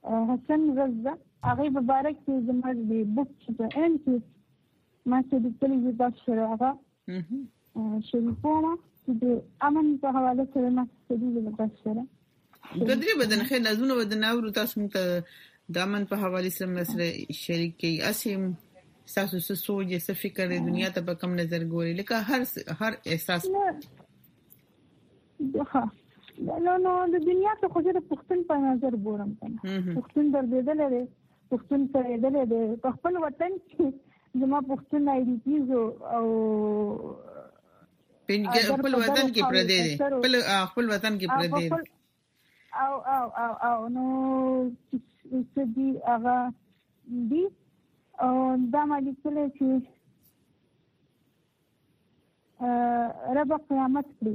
حسن غزه هغه مبارک چې زموږ د بوک په ان کې ما چې د کلیزې تاسو سره هغه شریکومه چې د امن په حواله سره ما چې د تاسو سره بدري بدن خیر نازونه بدن او تاسو ته د امن په حواله سره شریک کی اسیم تاسو څه سوچ څه فکر د دنیا ته په کم نظر ګوري لکه هر احساس نو د دنیا ته خو د پښتون په نظر ګورم کنه پښتون درېدل لري پښتون درېدل لري په خپل وطن کې زما پښتون ایډیټیز او خپل وطن کې پردې دي خپل وطن کې پردې دي او نو څه دي هغه دي او دا مالي کله چې رب قیامت کړی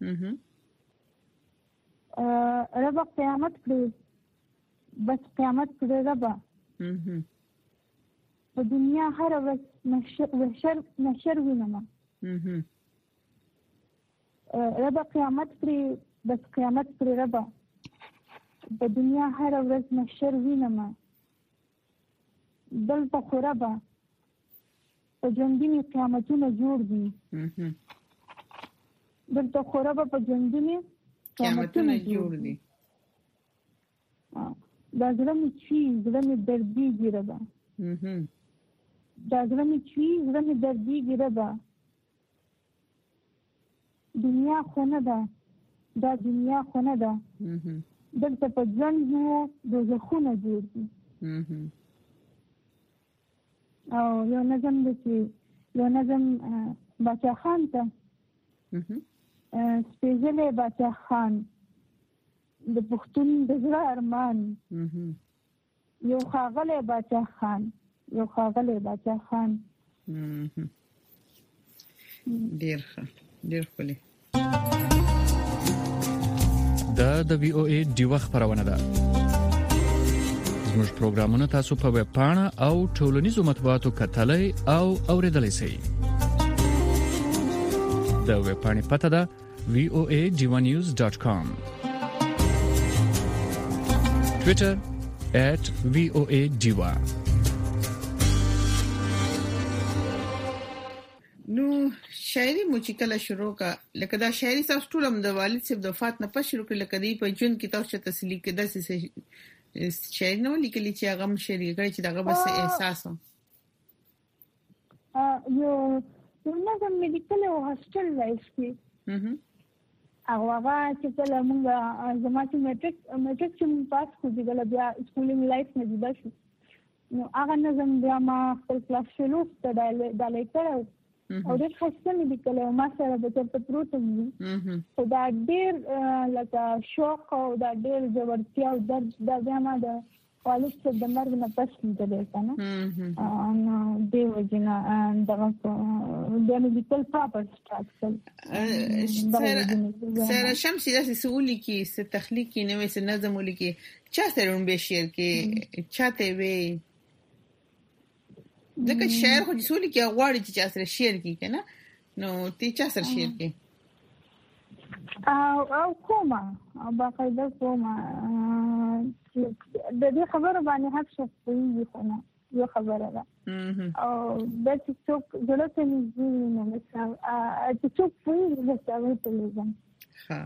رب قیامت کړی بس قیامت کړی رب په دنیا هر ورځ نشر وینم رب قیامت کړی بس قیامت کړی رب په دنیا هر ورځ نشر وینم دلته خو رب په ژوندوني قیامتونه جوړ دي دلته خو رب په ژوندوني قیامتونه جوړ دي دا زړه مې دردېږي ربا دا زړه مې دردېږي ربا دنیا خو نه ده دا دنیا خو نه ده دلته په ژوند یو دوزخونه جوړ دي او یو نظم باچا خان ته سپېڅلی باچا خان د پښتون د زړه ارمان یو ښاغلی باچا خان ډېر ښکلی دا د وی او ای ډیوه خبرونه ده زموږ پروګرامونه تاسو په ویب پاڼه او ټولنیزو مطبوعاتو کتلای او اوریدلای شئ د ویب پاڼې پته ده voadivanews.com Twitter @voadiva نو شاعري مو چې کله شروع کا لکه دا شاعري تاسو ټول هم د والد صاحب د وفات نه پس شروع کړل کدی په جون کې تاسو ته تسلیق کده سي شاعري نو لیکلي چې هغه شاعري کوي چې دغه بس احساس یو نظم میډیکل او هاستل لایف کې هغه چې کله موږ زما چې میټریک چې موږ پاس کړو د بیا سکولینګ لایف نه جدا شو نو هغه نظم بیا ما خپل کلاس شروع کړ د لیکلو او د خاصه میډیکل او ما سره د چرته پروتم او دا ډېر لکه شوق او دا ډېر ځورتیا او درد دا بیا ما د والد څخه د مرګ نه پس کېدل کنه نو دیو جنا دغه د میډیکل پراپر سټارټ سره شمسي داسې سوالي کې څه تخلیق کې نوې څه نظم ولیکي چا سره به شعر کې چاته وي ځکه شعر خو د سوالي کې غواړي چې چا سره شعر کې کنه نو تی چا سره شعر کې او کومه او باقاعده کومه د دې خبره باندې هر څه کوي خو نه یو خبره ده او د څوک ضرورت نه نو مثلا چې څوک کوي د څه ته لازم ها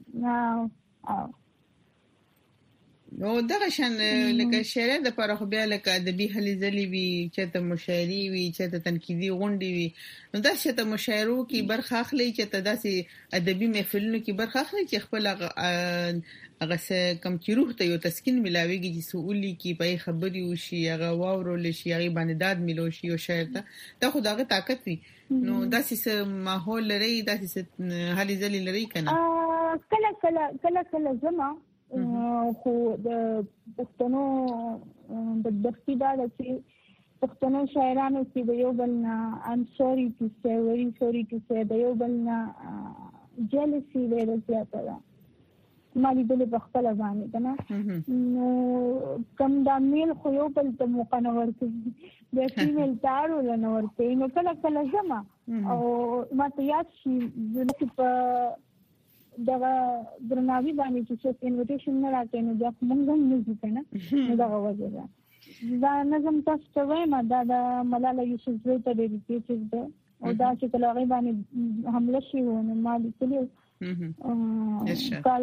نو دا شان لکه شعر د پر خو بیا لکه ادبي هلي ځلې وي چې ته مشاعري وي چې ته تنقیدي غونډې وي نو دا چې ته مشاعرو کې برخه اخلي چې ته داسې ادبي محفلونو کې برخه اخلي چې خپل هغه کم چې روح ته یو تسکین ملاويږي چې سوالي کې په خبري وشي هغه واورول شي هغه باندې داد ملو شي او شاعر ته دا خو دغه طاقت وي نو داسې ماحول لري داسې هلي ځلې لري کنه کله زما خو د پښتنو د دفتي دا چې پښتنو شاعرانو چې د یو بل نه I'm sorry to say very sorry to say د یو بل نه jealousy ډېره زیاته ده ما لیدلې په خپل باندې کنه نو کوم دا میل خو یو بل ته موقع نه ورکوي د فیمیل تارو نه ورکوي نو کله زما او ما ته یاد شي چې په دا درناوی باندې چې څوک انویټیشن نه راکړي نو بیا موږ هم نه ځو کنه نو دا وجه ده دا نظم تاسو ته وایم دا د ملاله یوسفزۍ ته ډیډیکیټډ ده او دا چې کله هغه باندې حمله شي نو ما لیکلي کال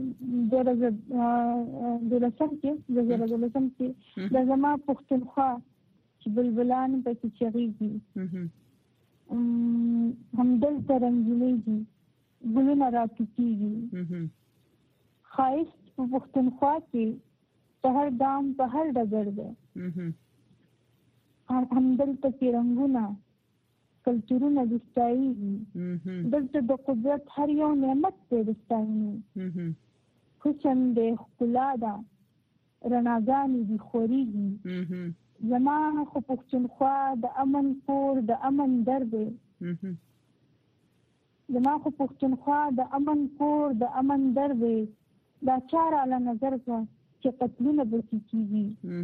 2012 کې د زما پښتونخوا چې بلبلان پکې چغېږي همدلته رنګینېږي ګلونه راټوکېږي ښایست په پښتونخوا کې په هر ګام په هر ډګر دی همدلته کې رنګونه کلتورونه د ستایي دلته د قدرت هر یو نعمت دی د ستایي حسن دی ښکلا ده رڼاګانې دي خورېږي زما خو پښتونخوا د امن کور د امن در دی زما خو پښتونخوا د امن کور د امن در دی دا چا راله نظر کړه چې قتلونه به کېږي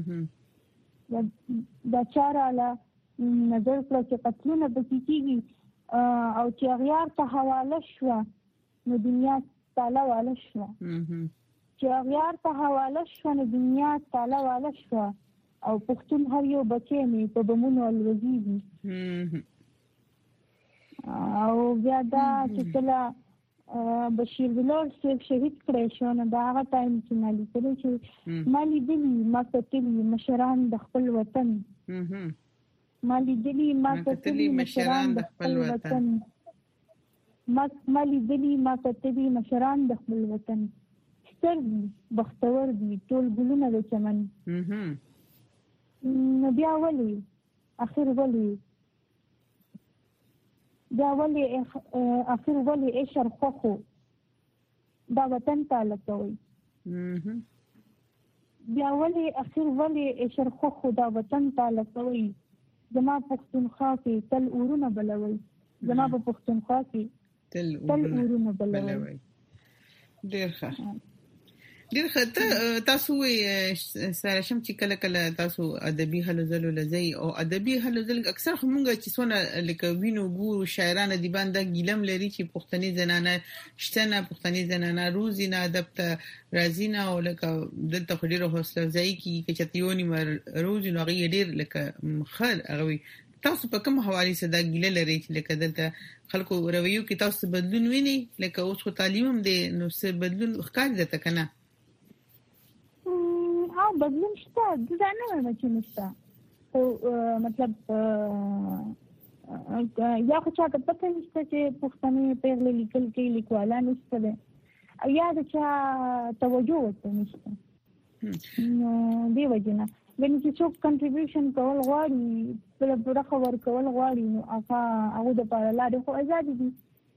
دا چا راله نظر کړه چې قتلونه به کېږي او چې اغیار ته حواله شوه نو دنیا تاله واله شوه چې اغیار ته حواله شوه نو دنیا تاله واله شوه او پښتون هر یو بچی مې په بمونو الوزېږي او بیا دا چې کله بشیر بلال صاحب شهید کړی شو نو دا هغه ټایم چې ما لیکلی چې ما لیدلي ما کتلي مشران د خپل وطن ما لیدلي ما کتلي مشران د خپل وطن ما لیدلي ما کتلي مشران د خپل وطن ستر دي بختور دي ټول ګلونه د چمن نو بیا ولې اخر ولې اشر خوخو دا وطن تعالی کوي بیا ولې اخر ولې اشر خوخو دا وطن تعالی کوي زما پښتونخوا کې تل اورونه بلوي زما په پښتونخوا کې تل اورونه بلوي ډېر ښه تاسو سره شم چې کله کله تاسو ادبي هلو ځلو لځي او ادبي هلو ځل اکثر همغه چې څونه لکه وینو ګورو شاعران دي باندې ګیلم لري چې پښتني زنانه شتنه پښتني زنانه روزي نه ادب ته راځي نه او لکه دلته ډیره حوصله ځای کی چې تیونی مر روزي نو غي ډیر لکه خل هغه تاسو په کوم حواله صدا ګیله لري چې لکه دلته خلکو رویو کې تاسو بدلون ویني لکه اوس خو تعلیم هم دي نو څه بدلون ښکار دته کنه بدلون شته دا نه وایم چې نشته او مطلب یا خو چا ته پته نشته چې پښتني پیغلې لیکل کې لیکواله نشته ده یا د چا توجه ورته نشته نو دی وجنه ولې چې څوک کنټریبیوشن کول غواړي بل برخه ورکول غواړي نو هغه د پاره لاره خو آزاد دي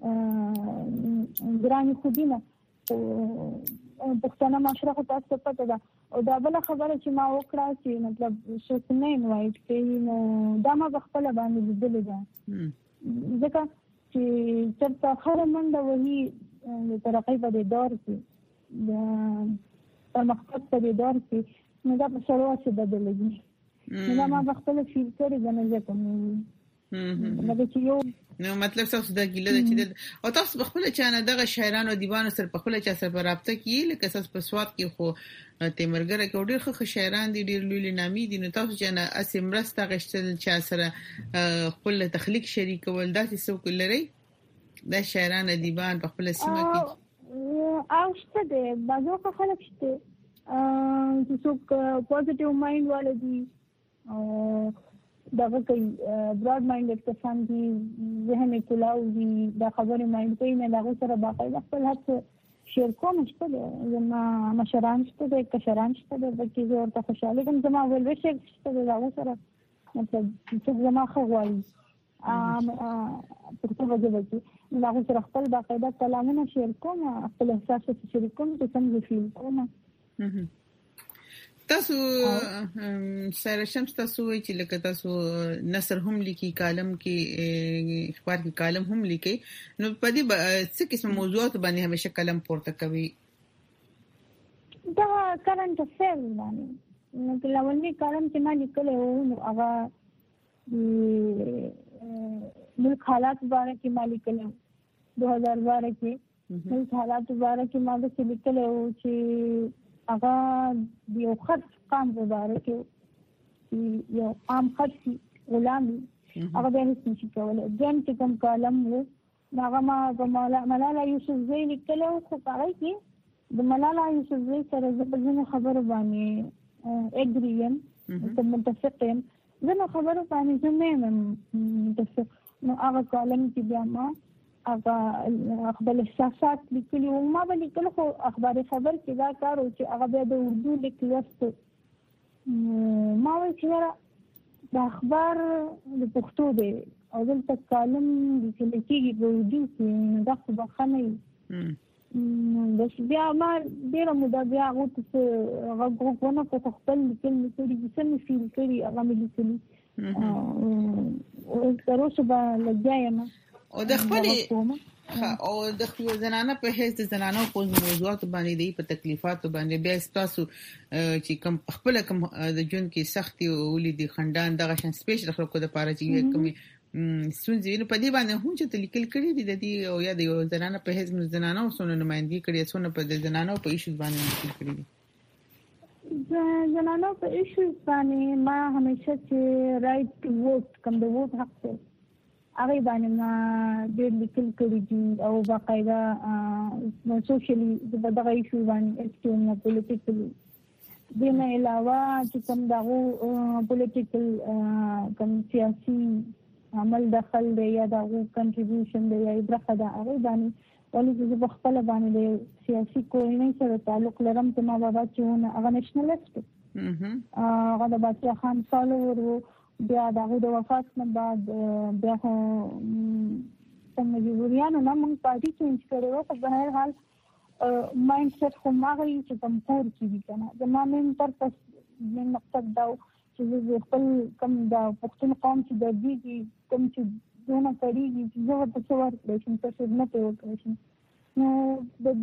ګراني خو دینه پښتنه معاشره خو تاسو پته ده او دا بل خبره چې ما وکړه چې مطلب څوک نه انوایټ کوي نو دا ما خپل باندې لیدل ده ځکه چې چرته خره منډه وهي د ترقۍ په دور کې د پرمختګ په دور کې نو دا په سره واسه بدلېږي نو ما خپل فیل کړی غنل کوم نو چې یو نو مطلب تاسو دا ګیله ده چې او تاسو خپل چانه دغه شاعرانو دیوانو سره خپل چا سره رابطه کی لکه تاسو په سواد کې خو تیمرګره کې ډېر ښه شاعران دي ډېر لوی نامي دي نو تاسو چانه اسمرسته غشتل چا سره خپل تخلیق شریک ول داسې څوک لري دا شاعران دیوان په خپل سیمه کې او شته ده بعضو خلک شته چې څوک پوزټیو مایند والدي او دغه کوي براډ مایندډ کسان دي ذهن کلاو دي دا خبره مایند کوي نه دغه سره باقاعده خپل هڅه شیر کوم شته زما مشران شته کشران شته د کی زور ته خوشاله کوم زما ولوي شته دغه سره مطلب چې زما خوایي په څه وجه دي دغه سره خپل باقاعده کلامونه شیر کوم خپل احساس شیر کوم چې څنګه فیل کوم تاسو سره شمس تاسو چې لکه تاسو نثر هم لیکي کالم کې اخبار کې کالم هم لیکي نو په دې څه قسم موضوعات باندې همیشه کلم پورته کوي دا کرنٹ افیر باندې نو کلاونی کالم چې ما لیکل نو هغه ملک حالات باندې کې ما لیکل 2012 کې د حالات باره کې ما د لیکل او چې هغه یو خط قام باره کې یو عام خط غلامي هغه به هیڅ نشي کولای. جن چې کوم کالم وو هغه ما ملاله یوسفزۍ لیکل او خو هغه کې د ملاله یوسفزۍ سره د ځینو خبرو باندې اګریم متفق یم، ځینو خبرو باندې زه نه یم متفق. نو هغه کالم کې بیا ما هغه خپل احساسات لیکلي وو. ما به لیکل خو اخبار خبر کې دا کار و چې هغه بیا د اردو لیک لوست ما وایي چې د اخبار د پښتو دی او دلته کالم لیکل کېږي په اردو کې، دا خو بخښنه وي. بس بیا ما ډېره موده بیا هغو ته غږ ونه کړو، خپل لیکل مې کړي دي، څه مې فیل کړي هغه مې لیکلي. تر اوسه به لګیا یم او د خپل زنانه په هیڅ د زنانو په موضوعاتو باندې دی په تکلیفاتو باندې بیا تاسو چې کوم خپل کوم د جون کې سختي ولیدي خندان دغه شان سپیشل خلکو د پاره چې کوم سونځي په دې باندې هم چې لیکل کړي دي د دې او یا د زنانه په هیڅ زنانو سونه نمائندګي کړي سونه په د زنانو په ایشوز باندې لیکل کړي دي. زنانو په ایشوز باندې ما همیشه چې رائټ ټو ووټ کوم د ووټ حق دی هغه باندې ما ډېر لیکل کړي دي او باقاعده سوشلی دغه ایشو باندې اکټیو پولیټیکلی. دې نه علاوه چې کوم دغه پولیټیکل کوم سیاسي عمل دخل دی یا دغه کنټریبیوشن دی یا برخه ده هغه باندې ولې چې په خپل باندې د سیاسي کورنۍ سره تعلق لرم چې ما بابا چې هغه نېشنلیست هغه د بادشاه خان فالوور وو. بیا دغه د وفات نه بعد بیا مجبوریانو نه موږ پارټي چینج کړې وه. خو په هر حال مایند سیټ خو هماغه وي چې کوم کور کې وي که نه. زما مین پرپس مین مقصد دا و چې زه خپل کوم د پښتون قوم چې دردېږي کوم چې دونه کړېږي چې زه ورته څه ورکړی شم، څه خدمت یې وکړی شم. نو د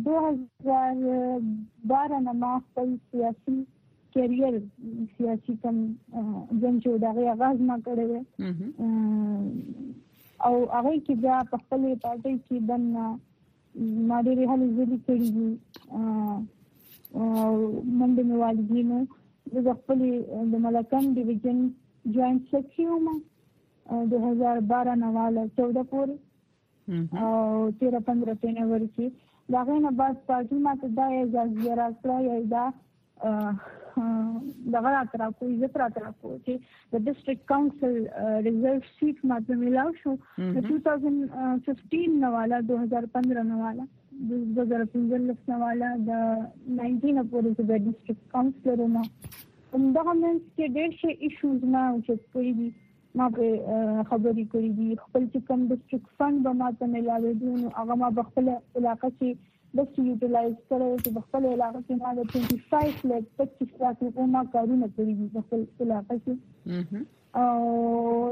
2012 نه ما خپل سیاسي کیریر سیاسي کوم جنګ چې د هغې آغاز ما کړی دی او هغې کې بیا په خپلې پارټۍ کې دننه ما ډېرې هلې ځلې کړي دي او منډې مې والدینو. زه د خپلې د ملکن ډیویژن جوائنټ سیکرټري وم 2012 نه واله 14 پورې او 13-15 جنوري کې. د هغې نه بعد پارټي ما ته دا اجازه راکړه یا دا دغه راته راکړو عزت راته راکړو چې د ډسټرکټ کاونسل ریزرو سیټ ما ته میلاو شو. د 2015 نه واله 2015 نه واله 2015 نه واله د 19 پورې چې د ډسټرکټ کاونسلر وم. همدغه منځ کې ډېر شي ایشوز ما اوچت کړي دي، ما پرې خبرې کړي دي. خپل چې کوم ډسټرکټ فنډ به ما ته میلاوېدو نو هغه ما په خپله علاقه کې داسې یوټیلایز کړی چې په خپل علاقه کې ما د 25 لک 25 لک روپو ما کارونه کړي دي په خپل علاقه کې. او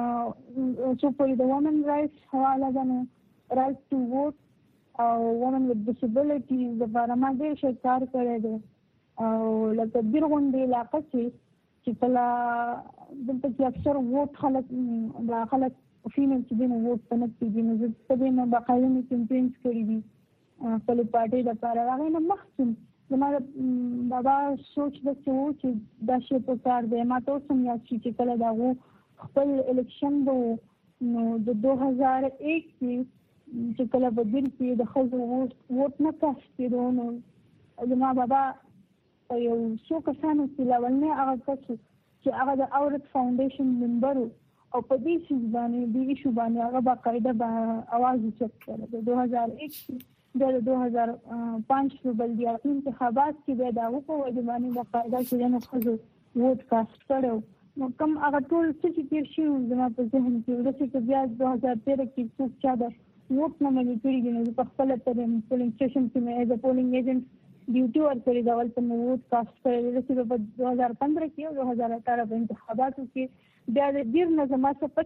څو پورې د وومن رایټس حواله ده نو رایټ ټو ووټ او وومن وذ ډسیبلټیز دپاره ما ډېر شی کار کړی دی. او لکه بیر غوندې علاقه چې کله دلته کې اکثر ووټ خلک فیمیل چې دی نو ووټ ته نه کېږي نو زه په دې نه باقاعده مې کمپینز کړي دي خپلې پارټۍ لپاره. هغې نه مخکې زما بابا سوچ داسې و چې دا شی په کار دی. ما ته اوس هم یاد شي چې کله د هغو خپل الیکشن به و نو د 2001 کې چې کله په بیر کې د ښځو ووټ نه کاسټ کېدو نو زما بابا په یو څو کسانو کې لاولنی هغه کس چې هغه د اورت فاونډیشن ممبر او په دې شیز باندې دې ایشو باندې هغه باقاعده اواز اوچت کړی. د 2001 کې د 2005 بلدیاتي انتخابات کې بیا د هغو په وجه باندې باقاعده چې نو ښځو ووټ کاسټ کړی نو کوم هغه ټول څه چې تېر شوي زما په ذهن کې ورسې که بیا 2013 کې څوک چا د ووټ نه منې کړي دي نو زه په خپله په پولینګ سټیشن کې مې ایز ا پولینګ ایجنټ ډیوټي ورکړې ده. هلته مې ووټ کاسټ کړی دی. رسې په 2015 کې او 2018 په انتخاباتو کې بیا د ډېر نه زما څه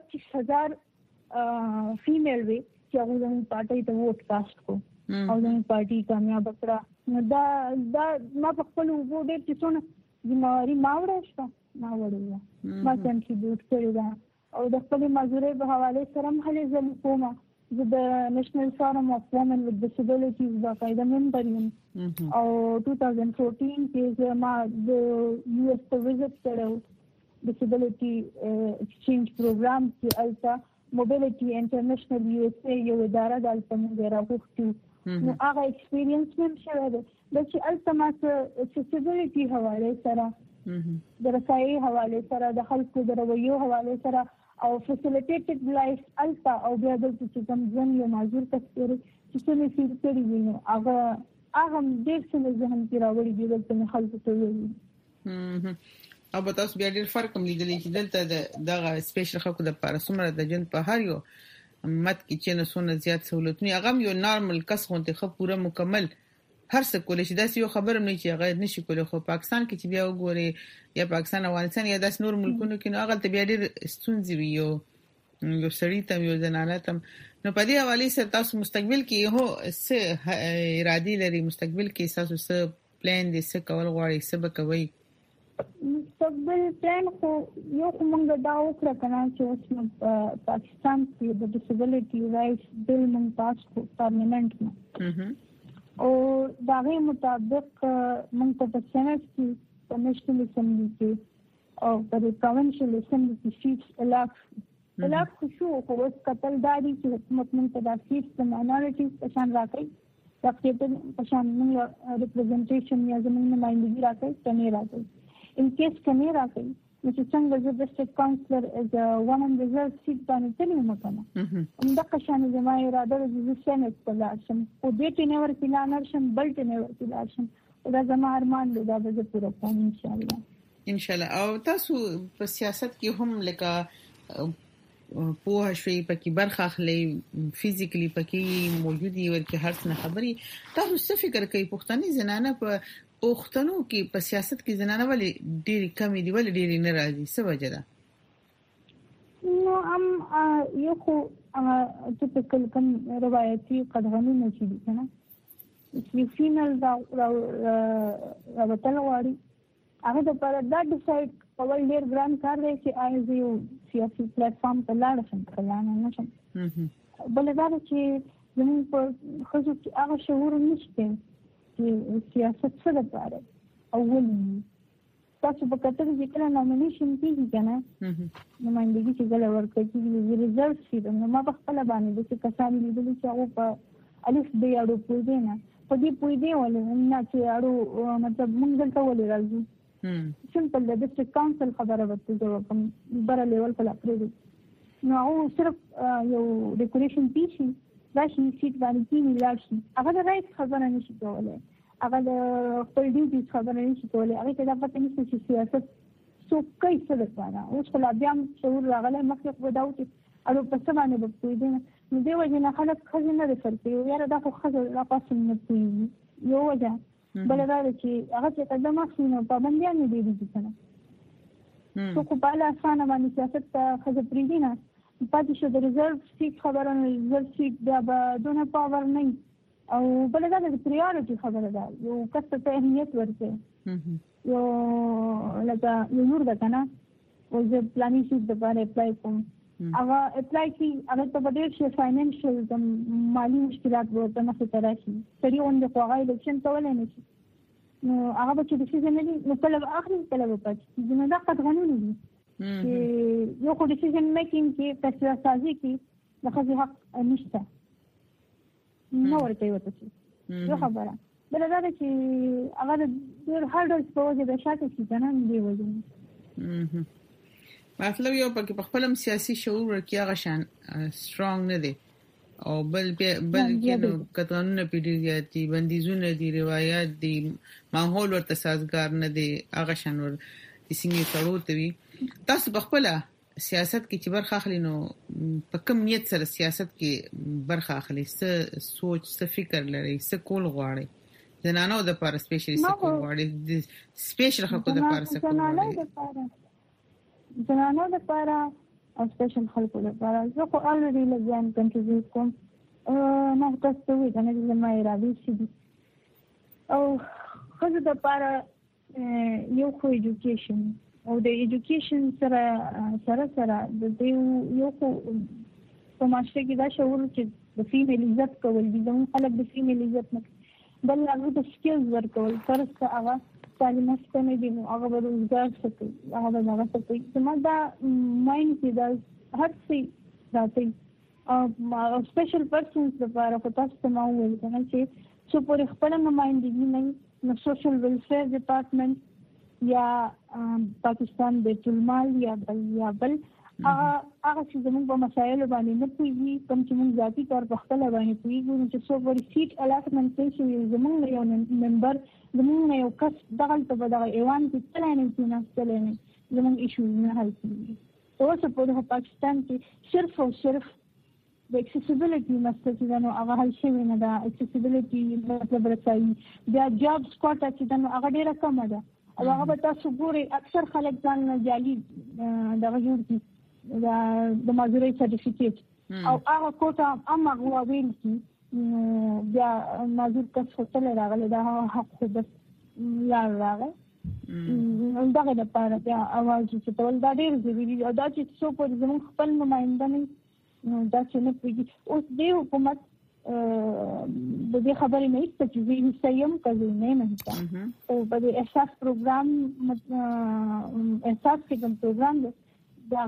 25,000 فیمیل وې چې هغوی زموږ پارټۍ ته ووټ کاسټ کړو او زموږ پارټي کامیابه کړه. نو دا ما په خپلو اوبو ډېر چې څونه ذمهواري ما وړی شته ما وړې ده ما کنټریبیوټ کړې ده او د خپلې مزدورۍ په حوالې سره هم هلې ځلې کوم the National Forum of Women with Disabilities باقاعده member یم او 2014 کې ما د US ته وزټ کړو disability exchange program کې التا mobility international USA یو اداره د التا موږ راغوښتو نو هغه ایکسپیرینس مې شوه د چې التا ما accessibility حواله سره د رسایي حواله سره د خلکو د رویو حواله سره او facilitated life التا او بیا د چې کوم ځن یو معذور کسر چې څه فیل کړی وي هغه ډېر څه ذهن کې راوړي دي چې خلکو ته وي او په تاسو بیا ډېر فرق هم لیدلی چې دلته دغه سپیشل خلکو د لپاره څومره د جن په هر یو مت کې چې نه سونه زیات سہولتونه هغه یو نارمل کس غونډه خو پوره مکمل هر څه کولای شي دا یو خبره نه چې هغه نشي کولای خو پاکستان کې چې بیا وګوري یا پاکستان افغانستان یا داس نور ملکونو کې نو هغه ته بیا ډېر ستونزې وي یو سړی ته یو زنانه ته نو په دې حواله سره تاسو مستقبل کې هو څه ارادي لري مستقبل کې تاسو څه پلان دي څه کول غواړئ څه به کوئ مستقبل پلان خو یو کومه دا وکړه کنه چې اوس پاکستان کې د ډیسابیلیټي رائټس بل مونږ پاس کو پارلیمنت کې او دا غي مطابق مونږ په سېنات کې په نېشنل اسمبلی کې او په پروینشل اسمبلی کې سیټس الاف شو خو اوس کتل دادي چې حکومت مونږ ته د سیټس د ماینورټیز په شان راکړي تقریبا په شان مونږ ریپرزنټیشن یا زموږ نمائندګي راکړي څنګه راکړي in case کني راکړي چې څنګه د ډیسټریکټ کونسلر از one on the reserve seat باندې تللی مکنه دا قشان زما اراده د سېنات په لاشم او دې ټینور کې لانرشم بل ټینور کې لاشم دا زما ارمان دی دا به پوره کوم ان شاء الله او تاسو په سیاست کې هم لکه په شوي پکې برخه اخلي فزیکلی پکې موجودي ورکه هر څه خبري تاسو څه فکر کوي پښتني زنانه په پښتنو کې په سیاست کې زنانه ولې ډېری کم دي ولې ډېری نه راځي څه وجه ده نو یو خو چې کوم روایتي قدغنونه چې دي کنه چې فینل دا راوتلواري هغه د پر دا ډیسایډ کول ډېر ګران کار دی چې آی یو سیاسي پلیټ فارم ته لاړ شم کلانه نشم بل دا چې زموږ په خصوص کې هغه شعور نشته چې سیاست څه ده پاره اول تاسو په کتر چې کله نومینیشن کیږي کنه نمائندګي چې ګل ورکړي چې ریزلټ شي نو ما په خپل باندې د کسان لیدل چې هغه په الف به اړو پوي دی نه په دې پوي دی ولې نه چې اړو مطلب موږ دلته ولې راځو سمپل د ډیسټریکټ کونسل خبره وته کوم بر لیول په لپاره نو او صرف یو ډیکوریشن پیشي راشي سیټ باندې کې راشي هغه د رائټ خبره نشي کولای هغه د خپل ډیوټي خبره نشي کولای هغه ته د پته نشي چې سیاست څو کوي څه ده اوس په لابیام شعور راغلی مخکې خو دا و چې اړو په څه باندې به پوي دي نو دی وجه نه خلک خزینه نه رسل کوي یاره دا خو خزر لا پاسه نه پوي یو وجه بل دا چې هغه چې قدم اخلي پابندیان نه دي کنه څو په بل اسانه باندې سیاست خزر پریږي نه پاتې شو د ریزرو سیټ خبره نه ریزرو سیټ دا به دونه پاور نه او بل دا د پریورټي خبره ده یو کس ته اهمیت ورکړي یو لکه یو نور ده کنه او زه پلانینګ شیټ د باندې اپلای کوم هغه اپلای کی هغه ته بدل شي فاینانشل د مالی مشکلات ورته نه ستراشي سړي اون د هغه الیکشن کولای نه شي نو هغه به چې ډیسیژن نه نو کله اخري کله وپاتې نو دا قطعاً نه دي یو خو ډیسیژن میکینګ کې فیصله سازي کې د خځې حق نشته نو ورته وته شي یو خبره بل دا چې هغه د هارډز په وجه د شاته شي کنه دی وځي مطلب یو پکې په خپل سیاسي شعور ورکی هغه شان سترونګ نه دی او بل کې نو قانونونه پیډیاتي بندیزونه دي روایت دي ماحول ورته سازگار نه دی هغه شان ور څنګه ضرورت وي تاسو په خپل سیاست کې چې برخه اخلي نو په کوم نیت سره سیاست کې برخه اخلي څه سوچ څه فکر لري څه کول غواړي زنانو د لپاره سپیشلی څه کول غواړي سپیشل خلکو د لپاره څه کول غواړي زنانو د لپاره او سپیشل خلکو لپاره زه خو الریډي لګم کنټریبیوټ کوم نو تاسو وی کنه چې ما اراده شي او خو د لپاره یو خو ایجوکیشن او د ایجوکیشن سره د یو خو په معاشره کې دا شعور چې د فیمیل عزت کول دي زموږ خلک د فیمیل عزت نه بل هغه د سکیلز ورکول فرض کا هغه تعلیم ستنه دي نو هغه به روزګار سکي هغه به هغه سکي زموږ دا ماین کې دا هر څه راځي سپیشل پرسنز لپاره په تاسو ته ما وویل کنه چې څو پورې خپل نمائندګي نه نو سوشل ویلفیر ډپارټمنټ یا پاکستان بیت المال یا بل هغه چې زموږ په مسایلو باندې نه پوهیږي کوم چې موږ ذاتي طور په خپل باندې پوهیږو چې څو پورې سیټ الاټمنټ کوي زموږ یو ممبر زموږ یو کس دغه په دغه ایوان کې تللی نه کېناستلی نه زموږ ایشوز نه حل کېږي اوس په پاکستان کې صرف او صرف د اکسیسیبیلیټي مسله چې نو هغه حل شوی نه ده اکسیسیبیلیټي مطلب رسایي بیا جابس کوټه چې نو هغه ډیره کمه ده او هغه به تاسو ګورئ اکثر خلک ځان جعلي دغه جوړ کړي د مازورۍ سرټیفیکیټ او هغه کوټه هم هغه ویل کړي بیا مازور کس هوټل راغلی دا حق خو بس لار راغی دغه لپاره بیا اواز چې ټول دا ډېر ضروري او دا چې څو پورې زموږ خپل نماینده نه دا چې نه پوهېږي اوس دې حکومت د دې خبرې نه هیڅ چې زه حصه یم که زه نه حصه او په دې احساس پروګرام احساس کې کوم پروګرام دی د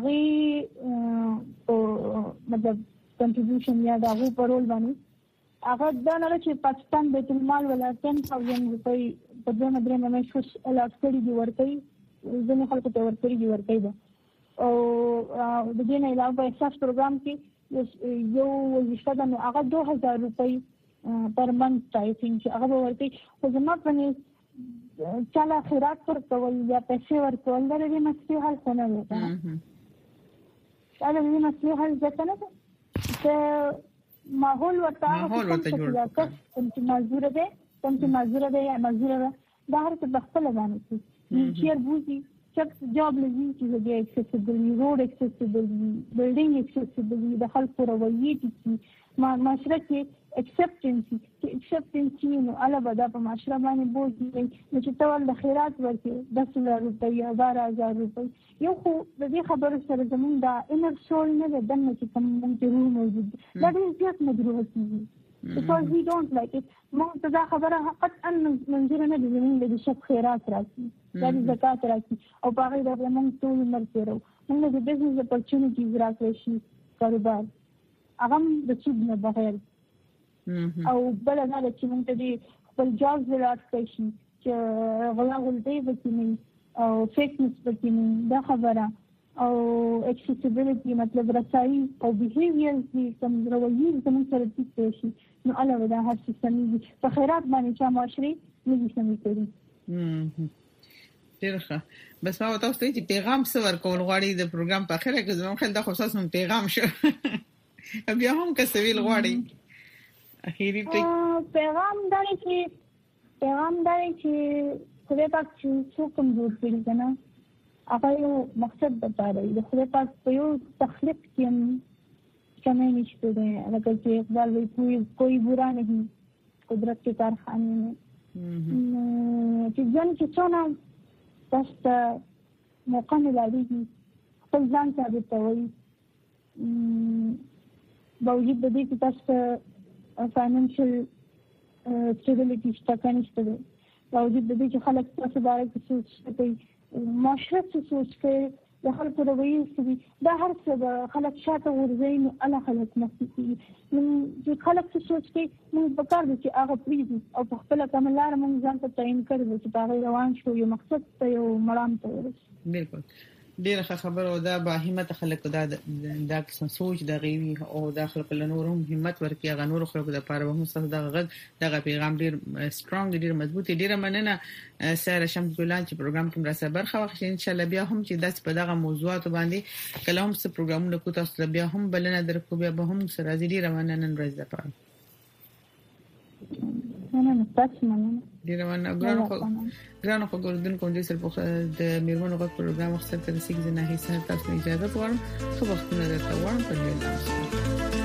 هغې مطلب کنټریبیوشن یا د هغې په رول باندې هغه دا نه ده چې پاکستان بیت المال ولا 10,000 روپۍ په دوه درې میاشتو الاټ کړي دي ورکوي ځینې خلکو ته ورکړي دي ورکوي ده او د دې نه علاوه په احساس پروګرام کې یو وظیفه ده نو هغه 2000 روپۍ پر منث آی تھنک چې هغه به ورکوي خو زما په نظر چاله خیرات ورکول یا پیسې ورکول د دې مسلې حل خو نه دی که نه دا د دې مسلې حل ځکه نه ده چې ماحول ورته کوم چې معذوره دی یا معذوره ده دا هر څه په خپله باندې کوي چیر بوځي جاب لازم چې د اکسیسیبل روډ اکسیسیبل بلډینګ اکسیسیبل د خلکو رویې دي معاشره کې اکسپټنسي نو علاوه دا په معاشره باندې بوج نو چې ټول د خیرات ورکړي 10,000 روپۍ یا 12,000 روپۍ یو خو د دې خبرو سره زموږ دا انر سول نه ده دنه چې کوم موږ روح موجود دا ډېر زیات مجروح کېږي because we don't like it موږ ته دا خبره قطعا منظور نه دي زموږ د شپ خیرات راځي دا د زکات راځي او په هغې ډول موږ ټول عمر تېروو موږ د بزنس اپورچونیټیز راکړی شي کاروبار هغه هم د سود نه بغیر او بله دا ده چې موږ ته د خپل جابز الاټ کړی شي چې غلا غلطۍ پکې نه او فیکنس پکې نه دا خبره او اکسیسیبیلیټي مطلب رسایي او بیهیویرز دي کوم رویې زموږ سره ټیک شي نو علاوه دا هر څه سمېږي په خیرات باندې چا معاشرې نه دي سمې کړي ډېر ښه بس ما تاسو ته چې پیغام څه ورکول غواړي د پروګرام په اخره کې زموږ خل دا خو تاسو پیغام شو بیا هم که سویل غواړي اخیری پیغام دا چې خدای پاک چې څوک هم جوړ کړي که نه هغه یو مقصد بتاړي د خدای پاک په یو تخلیق کې هم کمی نشته دی لکه چې اقبال وایي کوئی برا نہیں قدرت کے کارخانے میں چې ځان کې څونه تاسو ته موقع ملاویږي خپل ځان ثابتوئ باوجود د دې چې تاسو ته فاینانشل سټیبلیټي شته که نشته دی باوجود د دې چې خلک تاسو باره کې سوچ کوي معاشره څه سوچ کوي د خلکو رویې څه دي دا هر څه به خلک شاته غورځوي نو الله خلک مخکې کېږي نو چې خلک څه سوچ کوي موږ پکار دی چې هغه پرېږدو او په خپله کومه لاره موږ ځان ته تعین کړې ده چې په هغې روان شو یو مقصد ته یو مړام ته ورسو بالکل ډېره ښه خبره او دا با همته خلکو دا قسم سوچ دغه وي او دا خلکو له نورو همت ورکړي هغه نورو خلکو دپاره به هم ستاسو دغه غږ دغه پیغام ډېر سټرونګ ډېر مضبوط ډېره مننه ساره شمس ګلان چې پروګرام کې مرسته برخه واخلي ان شاء الله بیا هم چې داسې په دغه موضوعاتو باندې کله هم څه پروګرامونه کوو تاسو بیا هم بلنه درکو بیا به هم سره ډېره مننه نن ورځ دپاره مننه تاسو مننه ډیره مننه ګرانو خو ګوردونکو دې سره په د میرمنو غږ پروګرام وخت تر 6 نه هیڅ تاسو اجازه غواړم خو وختونه درته وایم په دې